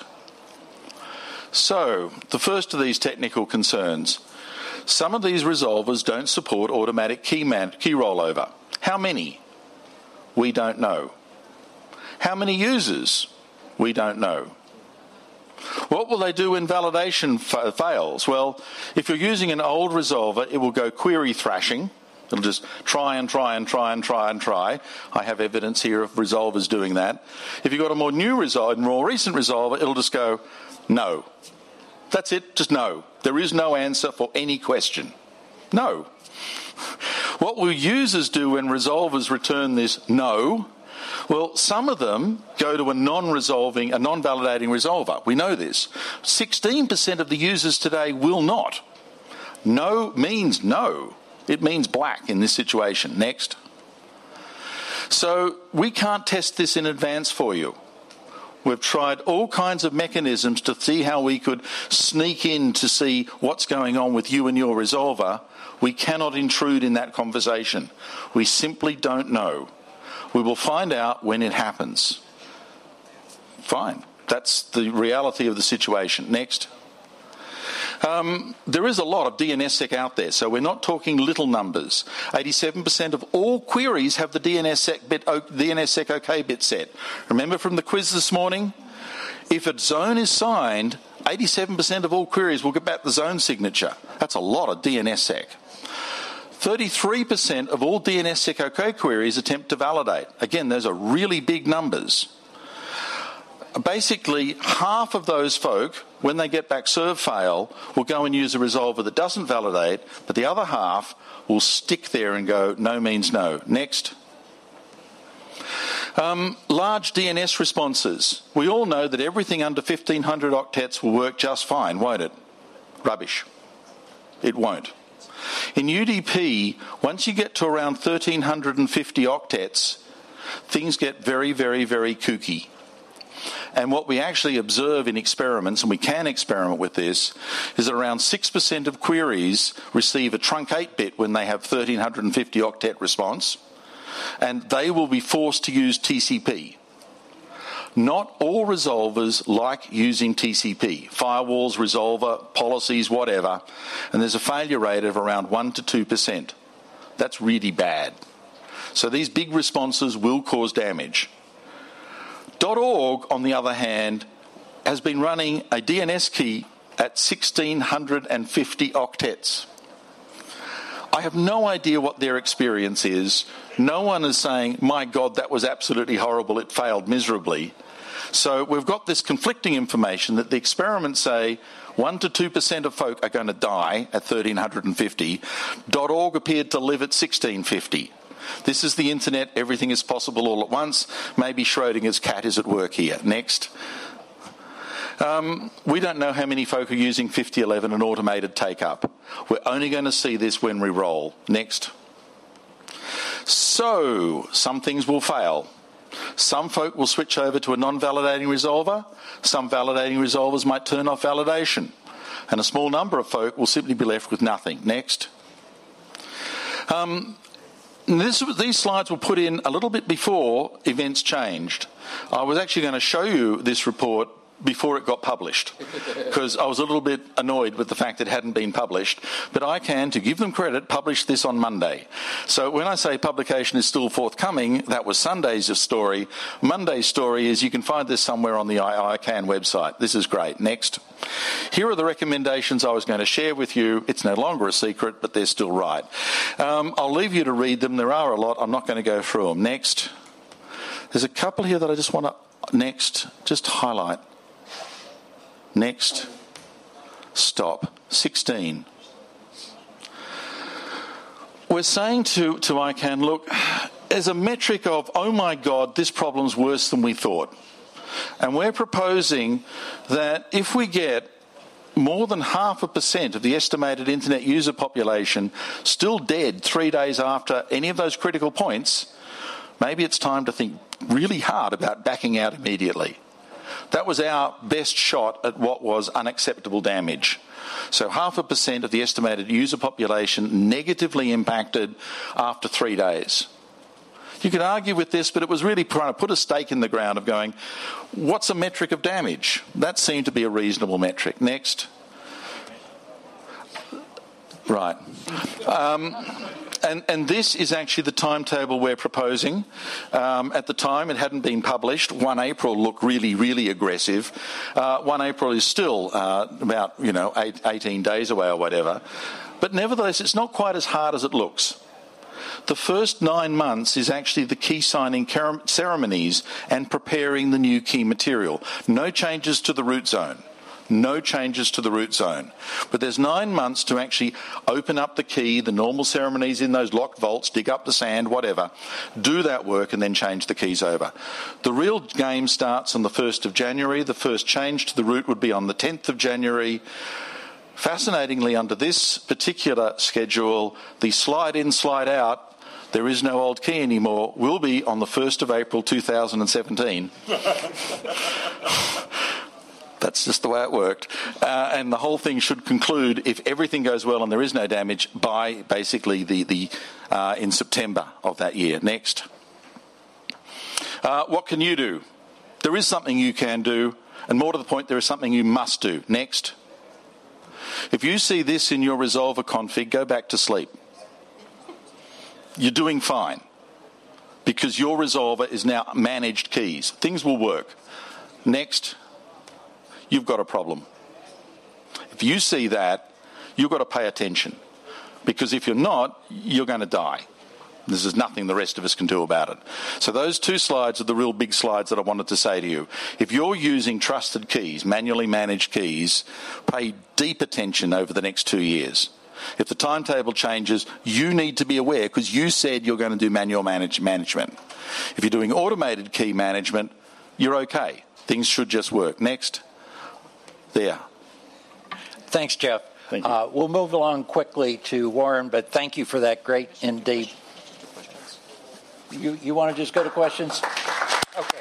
So, the first of these technical concerns. Some of these resolvers don't support automatic key, man- key rollover. How many? We don't know. How many users? We don't know. What will they do when validation fa- fails? Well, if you're using an old resolver, it will go query thrashing. It'll just try and try and try and try and try. I have evidence here of resolvers doing that. If you've got a more new resolver, more recent resolver, it'll just go, no. That's it, just no. There is no answer for any question. No. What will users do when resolvers return this no? Well, some of them go to a non-resolving, a non-validating resolver. We know this. sixteen percent of the users today will not. No means no. It means black in this situation. Next. So we can't test this in advance for you. We've tried all kinds of mechanisms to see how we could sneak in to see what's going on with you and your resolver. We cannot intrude in that conversation. We simply don't know. We will find out when it happens. Fine. That's the reality of the situation. Next. Um, there is a lot of DNSSEC out there, so we're not talking little numbers. eighty-seven percent of all queries have the DNSSEC, bit, DNSSEC OK bit set. Remember from the quiz this morning? If a zone is signed, eighty-seven percent of all queries will get back the zone signature. That's a lot of DNSSEC. thirty-three percent of all DNSSEC OK queries attempt to validate. Again, those are really big numbers. Basically, half of those folk, when they get back serve fail, will go and use a resolver that doesn't validate, but the other half will stick there and go, no means no. Next. Um, large D N S responses. We all know that everything under fifteen hundred octets will work just fine, won't it? Rubbish. It won't. In U D P, once you get to around one thousand three hundred fifty octets, things get very, very, very kooky. And what we actually observe in experiments, and we can experiment with this, is that around six percent of queries receive a truncate bit when they have one thousand three hundred fifty octet response, and they will be forced to use T C P. Not all resolvers like using T C P. Firewalls, resolver, policies, whatever. And there's a failure rate of around one to two percent. That's really bad. So these big responses will cause damage. .org, on the other hand, has been running a D N S key at one thousand six hundred fifty octets. I have no idea what their experience is. No one is saying, my God, that was absolutely horrible, it failed miserably. So we've got this conflicting information that the experiments say one to two percent of folk are going to die at one thousand three hundred fifty. .org appeared to live at one thousand six hundred fifty. This is the internet, everything is possible all at once. Maybe Schrodinger's cat is at work here. Next. Um, we don't know how many folk are using fifty eleven and automated take-up. We're only going to see this when we roll. Next. So, some things will fail. Some folk will switch over to a non-validating resolver. Some validating resolvers might turn off validation. And a small number of folk will simply be left with nothing. Next. Um, This, these slides were put in a little bit before events changed. I was actually going to show you this report before it got published because I was a little bit annoyed with the fact that it hadn't been published. But I can, to give them credit, publish this on Monday. So when I say publication is still forthcoming, that was Sunday's story. Monday's story is you can find this somewhere on the I CANN website. This is great. Next. Here are the recommendations I was going to share with you. It's no longer a secret, but they're still right. Um, I'll leave you to read them. There are a lot. I'm not going to go through them. Next. There's a couple here that I just want to... Next. Just highlight. Next. Stop. sixteen. We're saying to, to I CANN, look, as a metric of, oh my God, this problem's worse than we thought. And we're proposing that if we get more than half a percent of the estimated internet user population still dead three days after any of those critical points, maybe it's time to think really hard about backing out immediately. That was our best shot at what was unacceptable damage. So half a percent of the estimated user population negatively impacted after three days. You could argue with this, but it was really trying to put a stake in the ground of going, what's a metric of damage? That seemed to be a reasonable metric. Next. Right. Um, and, and this is actually the timetable we're proposing. Um, at the time, it hadn't been published. First April looked really, really aggressive. Uh, First April is still uh, about, you know, eight, eighteen days away or whatever. But nevertheless, it's not quite as hard as it looks. The first nine months is actually the key signing ceremonies and preparing the new key material. No changes to the root zone. No changes to the root zone. But there's nine months to actually open up the key, the normal ceremonies in those locked vaults, dig up the sand, whatever, do that work and then change the keys over. The real game starts on the first of January. The first change to the root would be on the tenth of January. Fascinatingly, under this particular schedule, the slide in, slide out, there is no old key anymore, will be on the first of April two thousand seventeen. That's just the way it worked. Uh, and the whole thing should conclude, if everything goes well and there is no damage, by basically the, the uh, in September of that year. Next. Uh, what can you do? There is something you can do, and more to the point, there is something you must do. Next. If you see this in your Resolver config, go back to sleep. You're doing fine, because your Resolver is now managed keys. Things will work. Next. You've got a problem. If you see that, you've got to pay attention. Because if you're not, you're going to die. This is nothing the rest of us can do about it. So those two slides are the real big slides that I wanted to say to you. If you're using trusted keys, manually managed keys, pay deep attention over the next two years. If the timetable changes, you need to be aware, because you said you're going to do manual manage management. If you're doing automated key management, you're okay. Things should just work. Next. There. Thanks, Jeff. Thank you. Uh, we'll move along quickly to Warren, but thank you for that great in-depth. You, you want to just go to questions? Okay.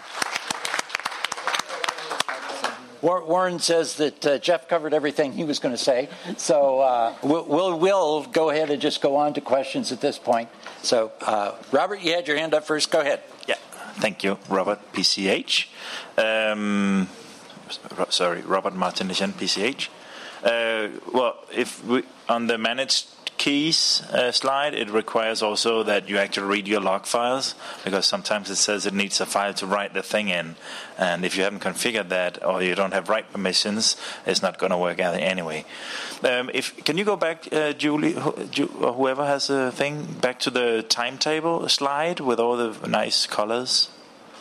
Warren says that uh, Jeff covered everything he was going to say, so uh, we'll, we'll, we'll go ahead and just go on to questions at this point. So, uh, Robert, you had your hand up first. Go ahead. Yeah, thank you, Robert, P C H. Um, Sorry, Robert Martinez, P C H. Uh, well, if we, on the managed keys uh, slide, it requires also that you actually read your log files, because sometimes it says it needs a file to write the thing in, and if you haven't configured that or you don't have write permissions, it's not going to work out anyway. Um, if can you go back, uh, Julie, or whoever has a thing, back to the timetable slide with all the nice colors?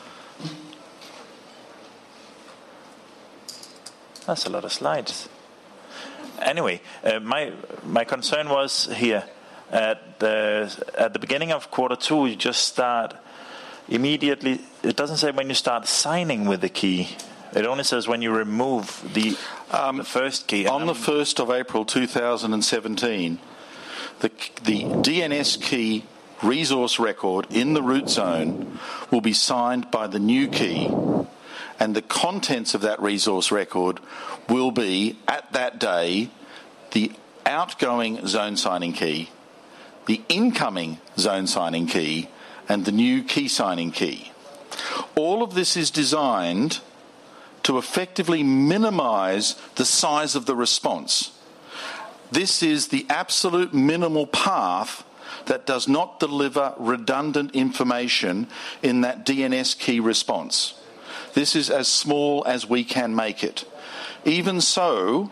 That's a lot of slides. Anyway, uh, my my concern was here at the at the beginning of quarter two. You just start immediately. It doesn't say when you start signing with the key. It only says when you remove the, um, the first key. On the first of April two thousand seventeen, the the D N S key resource record in the root zone will be signed by the new key. And the contents of that resource record will be, at that day, the outgoing zone signing key, the incoming zone signing key, and the new key signing key. All of this is designed to effectively minimize the size of the response. This is the absolute minimal path that does not deliver redundant information in that D N S key response. This is as small as we can make it. Even so,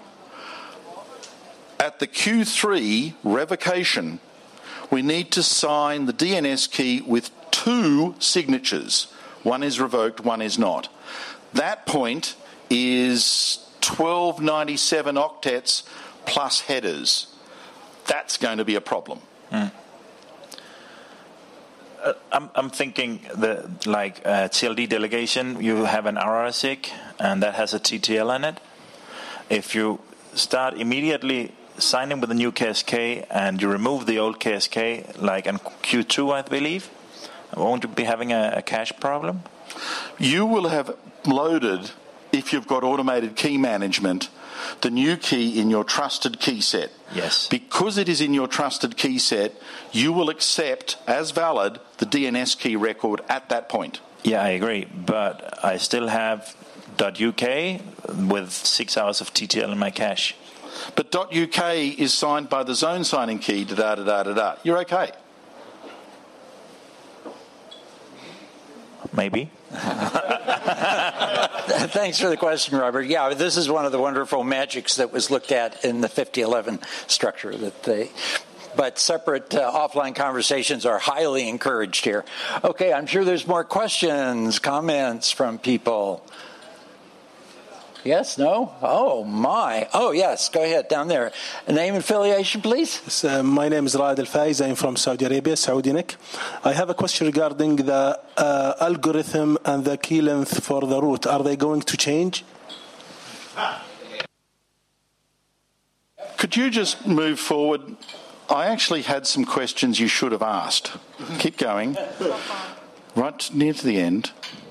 at the Q three revocation, we need to sign the D N S key with two signatures. One is revoked, one is not. That point is twelve ninety-seven octets plus headers. That's going to be a problem. Mm. Uh, I'm, I'm thinking the like uh, T L D delegation. You have an R R S I C, and that has a T T L in it. If you start immediately signing with the new K S K and you remove the old K S K, like in Q two, I believe, won't you be having a, a cache problem? You will have loaded, if you've got automated key management, the new key in your trusted key set. Yes. Because it is in your trusted key set, you will accept as valid the D N S key record at that point. Yeah, I agree. But I still have .uk with six hours of T T L in my cache. But .uk is signed by the zone signing key, da da da da da. You're okay. Maybe. Thanks for the question, Robert. Yeah, this is one of the wonderful magics that was looked at in the fifty eleven structure. That they, but separate uh, offline conversations are highly encouraged here. Okay, I'm sure there's more questions, comments from people. Yes, no? Oh, my. Oh, yes, go ahead, down there. Name and affiliation, please. Yes, uh, my name is Raed Al-Faiz. I'm from Saudi Arabia, Saudi Nick. I have a question regarding the uh, algorithm and the key length for the root. Are they going to change? Could you just move forward? I actually had some questions you should have asked. Keep going. Right near to the end.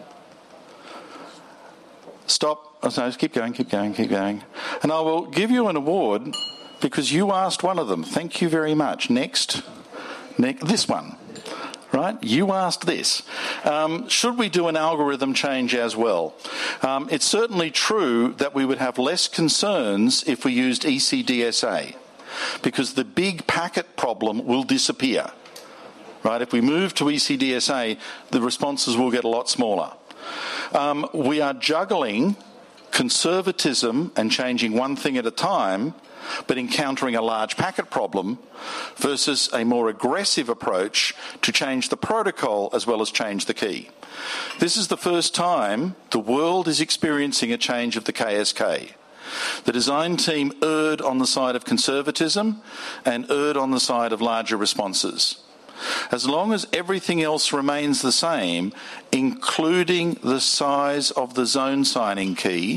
Stop. Oh, no, keep going, keep going, keep going. And I will give you an award because you asked one of them. Thank you very much. Next. Next this one. Right? You asked this. Um, should we do an algorithm change as well? Um, it's certainly true that we would have less concerns if we used E C D S A because the big packet problem will disappear. Right? If we move to E C D S A, the responses will get a lot smaller. Um, we are juggling conservatism and changing one thing at a time, but encountering a large packet problem versus a more aggressive approach to change the protocol as well as change the key. This is the first time the world is experiencing a change of the K S K. The design team erred on the side of conservatism and erred on the side of larger responses. As long as everything else remains the same, including the size of the zone signing key,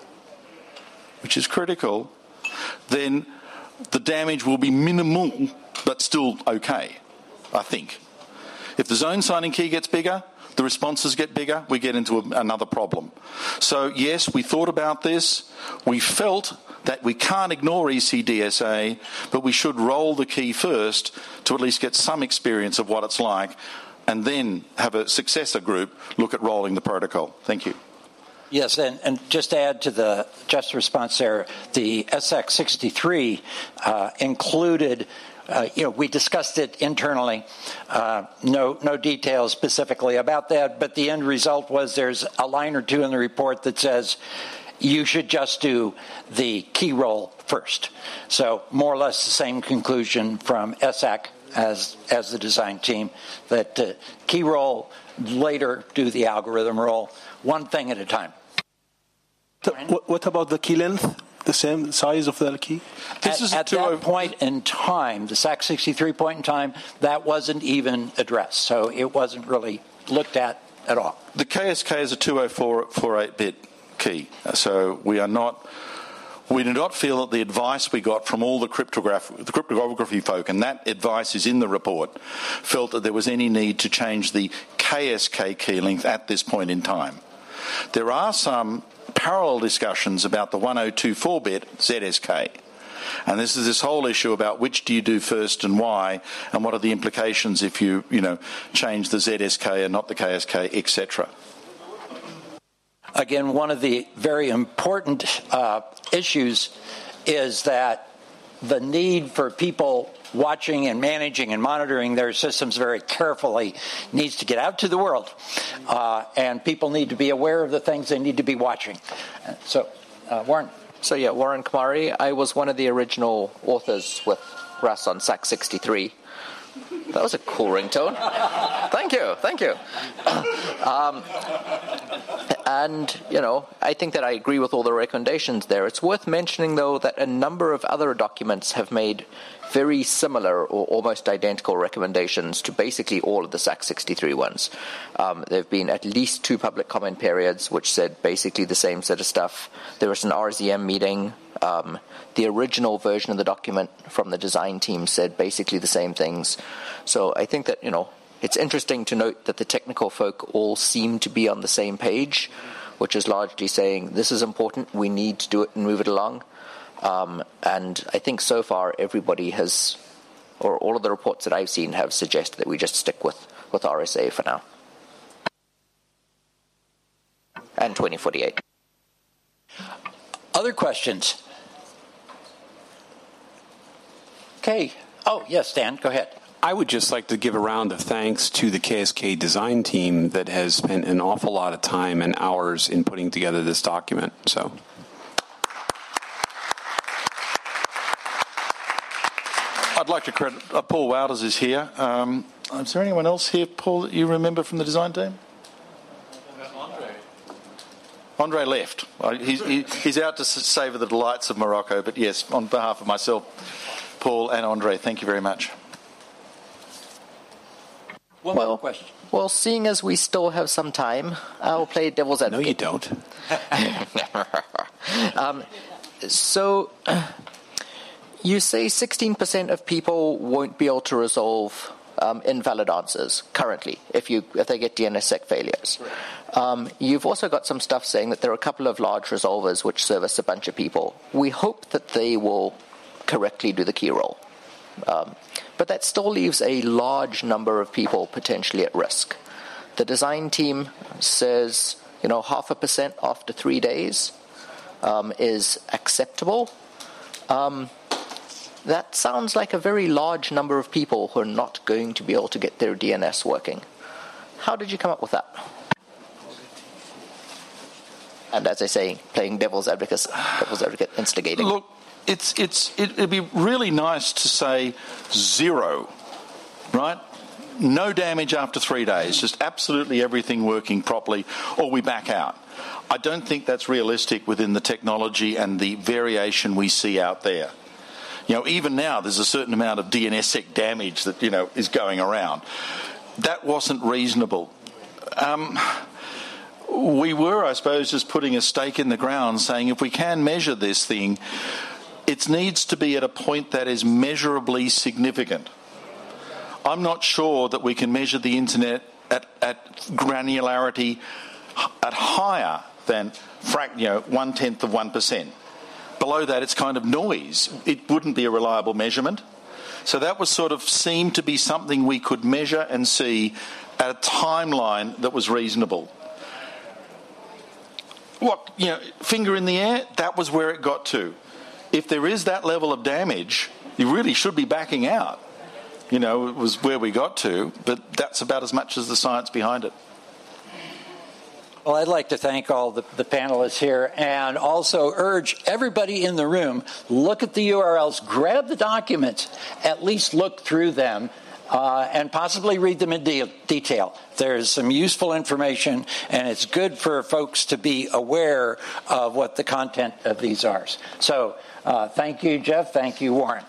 which is critical, then the damage will be minimal, but still okay, I think. If the zone signing key gets bigger, the responses get bigger, we get into a, another problem. So yes, we thought about this. We felt that we can't ignore E C D S A, but we should roll the key first to at least get some experience of what it's like, and then have a successor group look at rolling the protocol. Thank you. Yes, and, and just to add to the just response there, the S X sixty-three uh, included, uh, you know, we discussed it internally, uh, no no details specifically about that, but the end result was there's a line or two in the report that says you should just do the key roll first. So more or less the same conclusion from S A C as, as the design team, that uh, key roll, later do the algorithm roll, one thing at a time. What about the key length? The same size of the key? This at is at that point in time, the S A C sixty-three point in time, that wasn't even addressed. So it wasn't really looked at at all. The K S K is a two oh four forty-eight bit key. So we are not, we do not feel that the advice we got from all the, cryptograph, the cryptography folk, and that advice is in the report, felt that there was any need to change the K S K key length at this point in time. There are some parallel discussions about the one oh two four bit Z S K. And this is this whole issue about which do you do first and why, and what are the implications if you, you know, change the Z S K and not the K S K, et cetera. Again, one of the very important uh, issues is that the need for people watching and managing and monitoring their systems very carefully needs to get out to the world. Uh, and people need to be aware of the things they need to be watching. So, uh, Warren. So, yeah, Warren Kamari. I was one of the original authors with Russ on S A C sixty-three. That was a cool ringtone. Thank you, thank you. Um, and, you know, I think that I agree with all the recommendations there. It's worth mentioning, though, that a number of other documents have made very similar or almost identical recommendations to basically all of the S A C sixty-three ones. Um, there have been at least two public comment periods which said basically the same set of stuff. There was an R Z M meeting. Um, the original version of the document from the design team said basically the same things. So I think that, you know, it's interesting to note that the technical folk all seem to be on the same page, which is largely saying this is important, we need to do it and move it along. Um, and I think so far everybody has, or all of the reports that I've seen have suggested that we just stick with, with R S A for now. And twenty forty-eight. Other questions? Okay. Oh, yes, Dan, go ahead. I would just like to give a round of thanks to the K S K design team that has spent an awful lot of time and hours in putting together this document. So. I'd I'd like to credit uh, Paul Wouters is here. Um, is there anyone else here, Paul, that you remember from the design team? Andre. Andre left. Uh, he's, he, he's out to savour the delights of Morocco. But yes, on behalf of myself, Paul and Andre, thank you very much. One well, more question. Well, seeing as we still have some time, I'll play devil's advocate. No, you don't. um, so, you say sixteen percent of people won't be able to resolve um, invalid answers currently if you if they get D N S S E C failures. Um, you've also got some stuff saying that there are a couple of large resolvers which service a bunch of people. We hope that they will correctly do the key role. Um, but that still leaves a large number of people potentially at risk. The design team says, you know, half a percent after three days um, is acceptable. Um, that sounds like a very large number of people who are not going to be able to get their D N S working. How did you come up with that? And as I say, playing devil's advocate, devil's advocate, instigating. Look, it's it's it, it'd be really nice to say zero, right? No damage after three days, just absolutely everything working properly, or we back out. I don't think that's realistic within the technology and the variation we see out there. You know, even now there's a certain amount of D N S S E C damage that, you know, is going around. That wasn't reasonable. Um, we were, I suppose, just putting a stake in the ground saying if we can measure this thing, it needs to be at a point that is measurably significant. I'm not sure that we can measure the internet at, at granularity at higher than you know, one-tenth of one percent. Below that, it's kind of noise. It wouldn't be a reliable measurement. So that was sort of seemed to be something we could measure and see at a timeline that was reasonable. What, you know, finger in the air, that was where it got to. If there is that level of damage, you really should be backing out. You know, it was where we got to, but that's about as much as the science behind it. Well, I'd like to thank all the, the panelists here and also urge everybody in the room, look at the U R Ls, grab the documents, at least look through them, uh, and possibly read them in de- detail. There's some useful information, and it's good for folks to be aware of what the content of these are. So uh, thank you, Jeff. Thank you, Warren.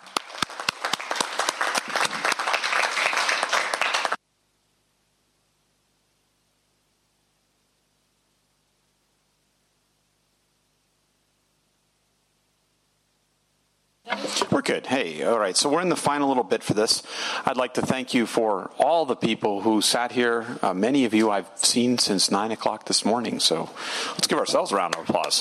We're good. Hey, all right. So we're in the final little bit for this. I'd like to thank you for all the people who sat here. Uh, many of you I've seen since nine o'clock this morning. So let's give ourselves a round of applause.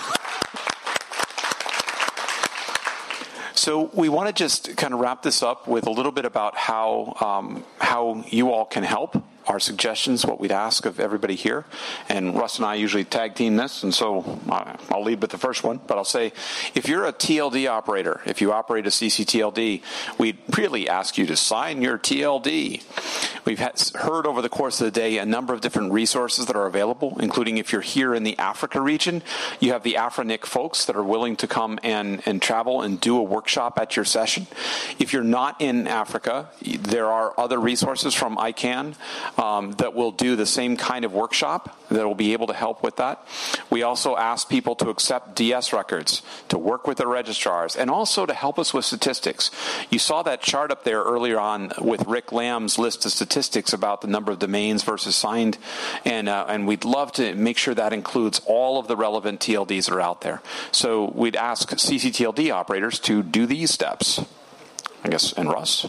So we want to just kind of wrap this up with a little bit about how um, how you all can help. Our suggestions, what we'd ask of everybody here. And Russ and I usually tag team this, and so I'll lead with the first one. But I'll say, if you're a T L D operator, if you operate a C C T L D, we'd really ask you to sign your T L D. We've had, heard over the course of the day a number of different resources that are available, including if you're here in the Africa region, you have the AfriNIC folks that are willing to come and, and travel and do a workshop at your session. If you're not in Africa, there are other resources from I CANN Um, that will do the same kind of workshop that will be able to help with that. We also ask people to accept D S records, to work with the registrars, and also to help us with statistics. You saw that chart up there earlier on with Rick Lamb's list of statistics about the number of domains versus signed, and uh, and we'd love to make sure that includes all of the relevant T L Ds that are out there. So we'd ask C C T L D operators to do these steps. I guess, and Russ?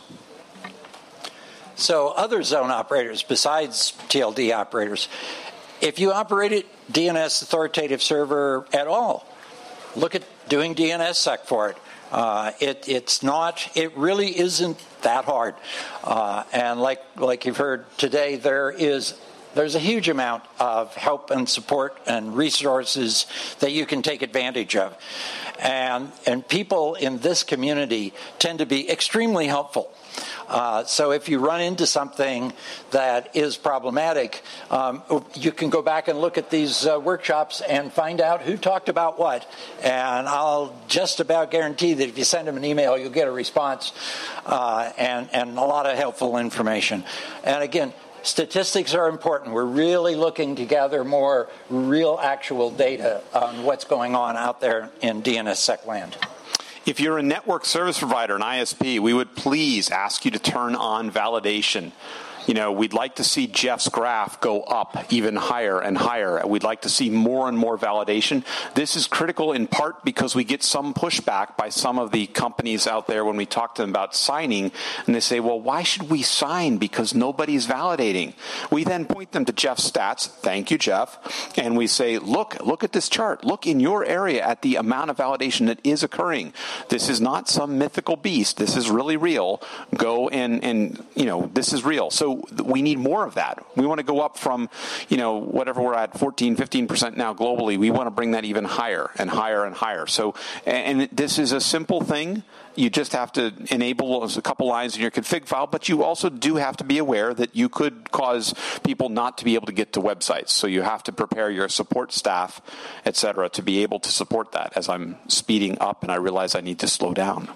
So other zone operators besides T L D operators, if you operated D N S authoritative server at all, look at doing D N S S E C for it. Uh, it it's not, it really isn't that hard. Uh, and like like you've heard today, there is there's a huge amount of help and support and resources that you can take advantage of. And and people in this community tend to be extremely helpful. Uh, so if you run into something that is problematic, um, you can go back and look at these uh, workshops and find out who talked about what. And I'll just about guarantee that if you send them an email, you'll get a response uh, and, and a lot of helpful information. And again, statistics are important. We're really looking to gather more real, actual data on what's going on out there in DNSSEC land. If you're a network service provider, an I S P, we would please ask you to turn on validation. You know, we'd like to see Jeff's graph go up even higher and higher. We'd like to see more and more validation. This is critical in part because we get some pushback by some of the companies out there when we talk to them about signing, and they say, well, why should we sign? Because nobody's validating. We then point them to Jeff's stats. Thank you, Jeff. And we say, look, look at this chart. Look in your area at the amount of validation that is occurring. This is not some mythical beast. This is really real. Go and, and you know, this is real. So we need more of that. We want to go up from, you know, whatever we're at, fourteen, fifteen percent now globally. We want to bring that even higher and higher and higher. So, and this is a simple thing. You just have to enable a couple lines in your config file, but you also do have to be aware that you could cause people not to be able to get to websites. So you have to prepare your support staff, et cetera, to be able to support that. As I'm speeding up and I realize I need to slow down.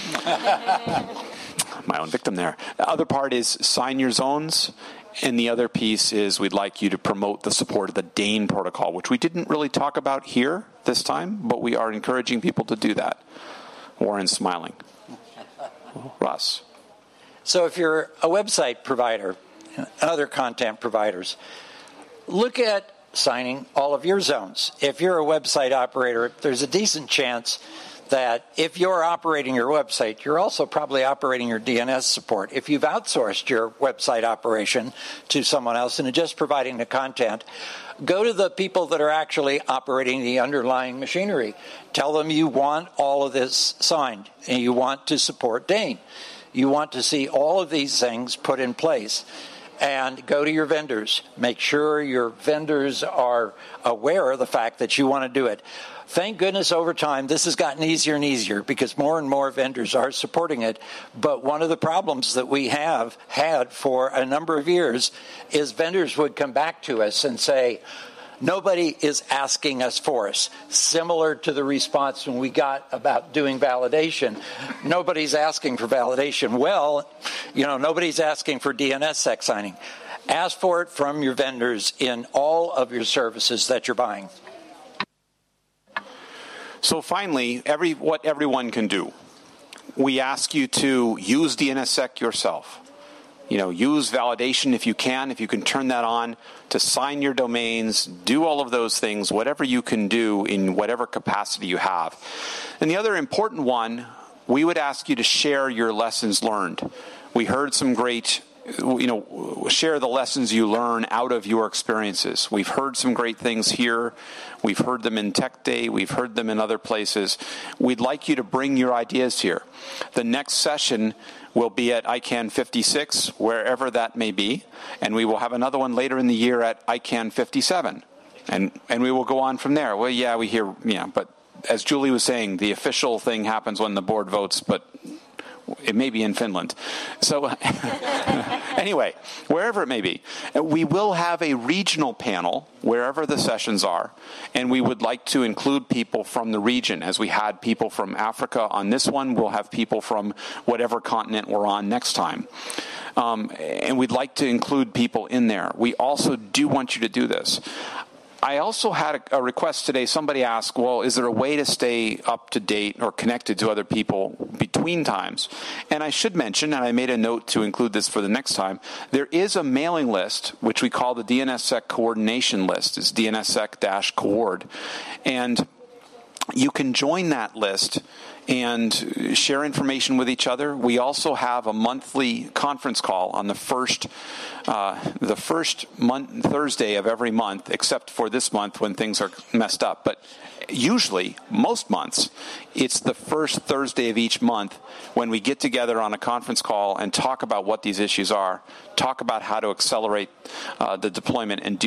My own victim there. The other part is sign your zones. And the other piece is we'd like you to promote the support of the DANE protocol, which we didn't really talk about here this time, but we are encouraging people to do that. Warren's smiling. Russ. So if you're a website provider, other content providers, look at signing all of your zones. If you're a website operator, there's a decent chance that if you're operating your website, you're also probably operating your D N S support. If you've outsourced your website operation to someone else and are just providing the content, go to the people that are actually operating the underlying machinery. Tell them you want all of this signed and you want to support DANE. You want to see all of these things put in place. And go to your vendors. Make sure your vendors are aware of the fact that you want to do it. Thank goodness over time this has gotten easier and easier because more and more vendors are supporting it. But one of the problems that we have had for a number of years is vendors would come back to us and say, nobody is asking us for us. Similar to the response when we got about doing validation. Nobody's asking for validation. Well, you know, nobody's asking for DNSSEC signing. Ask for it from your vendors in all of your services that you're buying. So finally, every what everyone can do. We ask you to use DNSSEC yourself. You know, use validation if you can, if you can turn that on, to sign your domains, do all of those things, whatever you can do in whatever capacity you have. And the other important one, we would ask you to share your lessons learned. We heard some great, you know, share the lessons you learn out of your experiences. We've heard some great things here. We've heard them in Tech Day. We've heard them in other places. We'd like you to bring your ideas here. The next session will be at I CANN fifty-six, wherever that may be, and we will have another one later in the year at I CANN fifty-seven, and and we will go on from there. Well, yeah, we hear, yeah, but as Julie was saying, the official thing happens when the board votes, but it may be in Finland. So anyway, wherever it may be, we will have a regional panel wherever the sessions are, and we would like to include people from the region. As we had people from Africa on this one, we'll have people from whatever continent we're on next time. Um, and we'd like to include people in there. We also do want you to do this. I also had a, a request today. Somebody asked, well, is there a way to stay up to date or connected to other people between times? And I should mention, and I made a note to include this for the next time, there is a mailing list, which we call the DNSSEC coordination list. It's DNSSEC-coord. And you can join that list and share information with each other. We also have a monthly conference call on the first uh, the first month, Thursday of every month, except for this month when things are messed up. But usually, most months, it's the first Thursday of each month when we get together on a conference call and talk about what these issues are, talk about how to accelerate uh, the deployment and do that.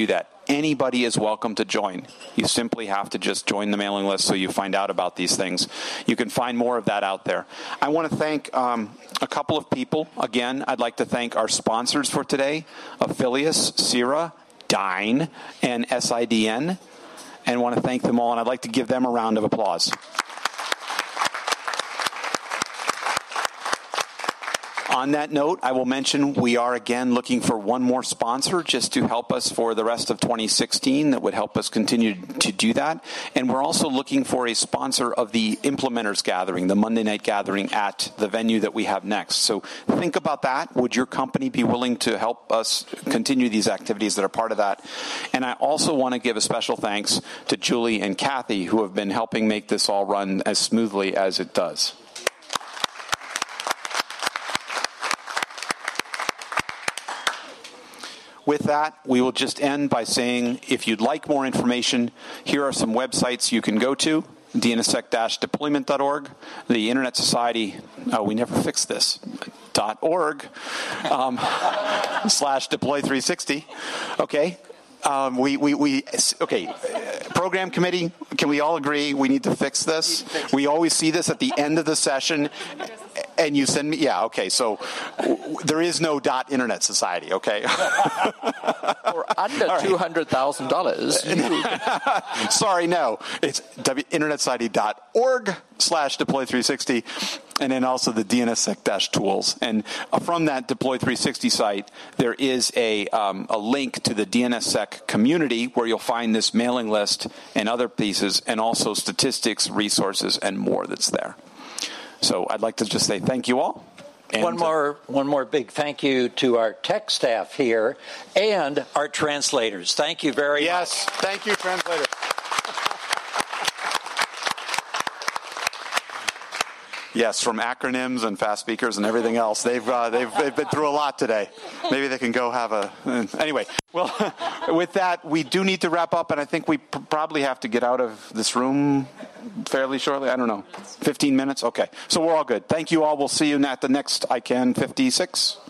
anybody is welcome to join. You simply have to just join the mailing list so you find out about these things. You can find more of that out there. I want to thank um, a couple of people. Again, I'd like to thank our sponsors for today, Affilius, Sira, Dyn, and S I D N, and want to thank them all, and I'd like to give them a round of applause. On that note, I will mention we are again looking for one more sponsor just to help us for the rest of twenty sixteen that would help us continue to do that. And we're also looking for a sponsor of the Implementers Gathering, the Monday night gathering at the venue that we have next. So think about that. Would your company be willing to help us continue these activities that are part of that? And I also want to give a special thanks to Julie and Kathy, who have been helping make this all run as smoothly as it does. With that, we will just end by saying, if you'd like more information, here are some websites you can go to. D N S S E C dash deployment dot org, the Internet Society, oh, we never fixed this, dot org, um, slash deploy three sixty. Okay. Um, we, we, we, okay, program committee, can we all agree we need to fix this? We always see this at the end of the session, and you send me, yeah, okay, so w- there is no dot Internet Society, okay? For under right. two hundred thousand dollars. Sorry, no. It's w- internet society dot org slash deploy three sixty, and then also the D N S S E C dash tools. And from that Deploy three sixty site, there is a, um, a link to the D N S S E C community where you'll find this mailing list and other pieces, and also statistics, resources, and more that's there. So I'd like to just say thank you all. And one more, one more big thank you to our tech staff here and our translators. Thank you very yes, much. Yes, thank you, translators. Yes, from acronyms and fast speakers and everything else. They've uh, they've they've been through a lot today. Maybe they can go have a anyway. Well, with that, we do need to wrap up, and I think we p- probably have to get out of this room fairly shortly. I don't know, fifteen minutes. Okay, so we're all good. Thank you all. We'll see you at the next I CANN fifty-six.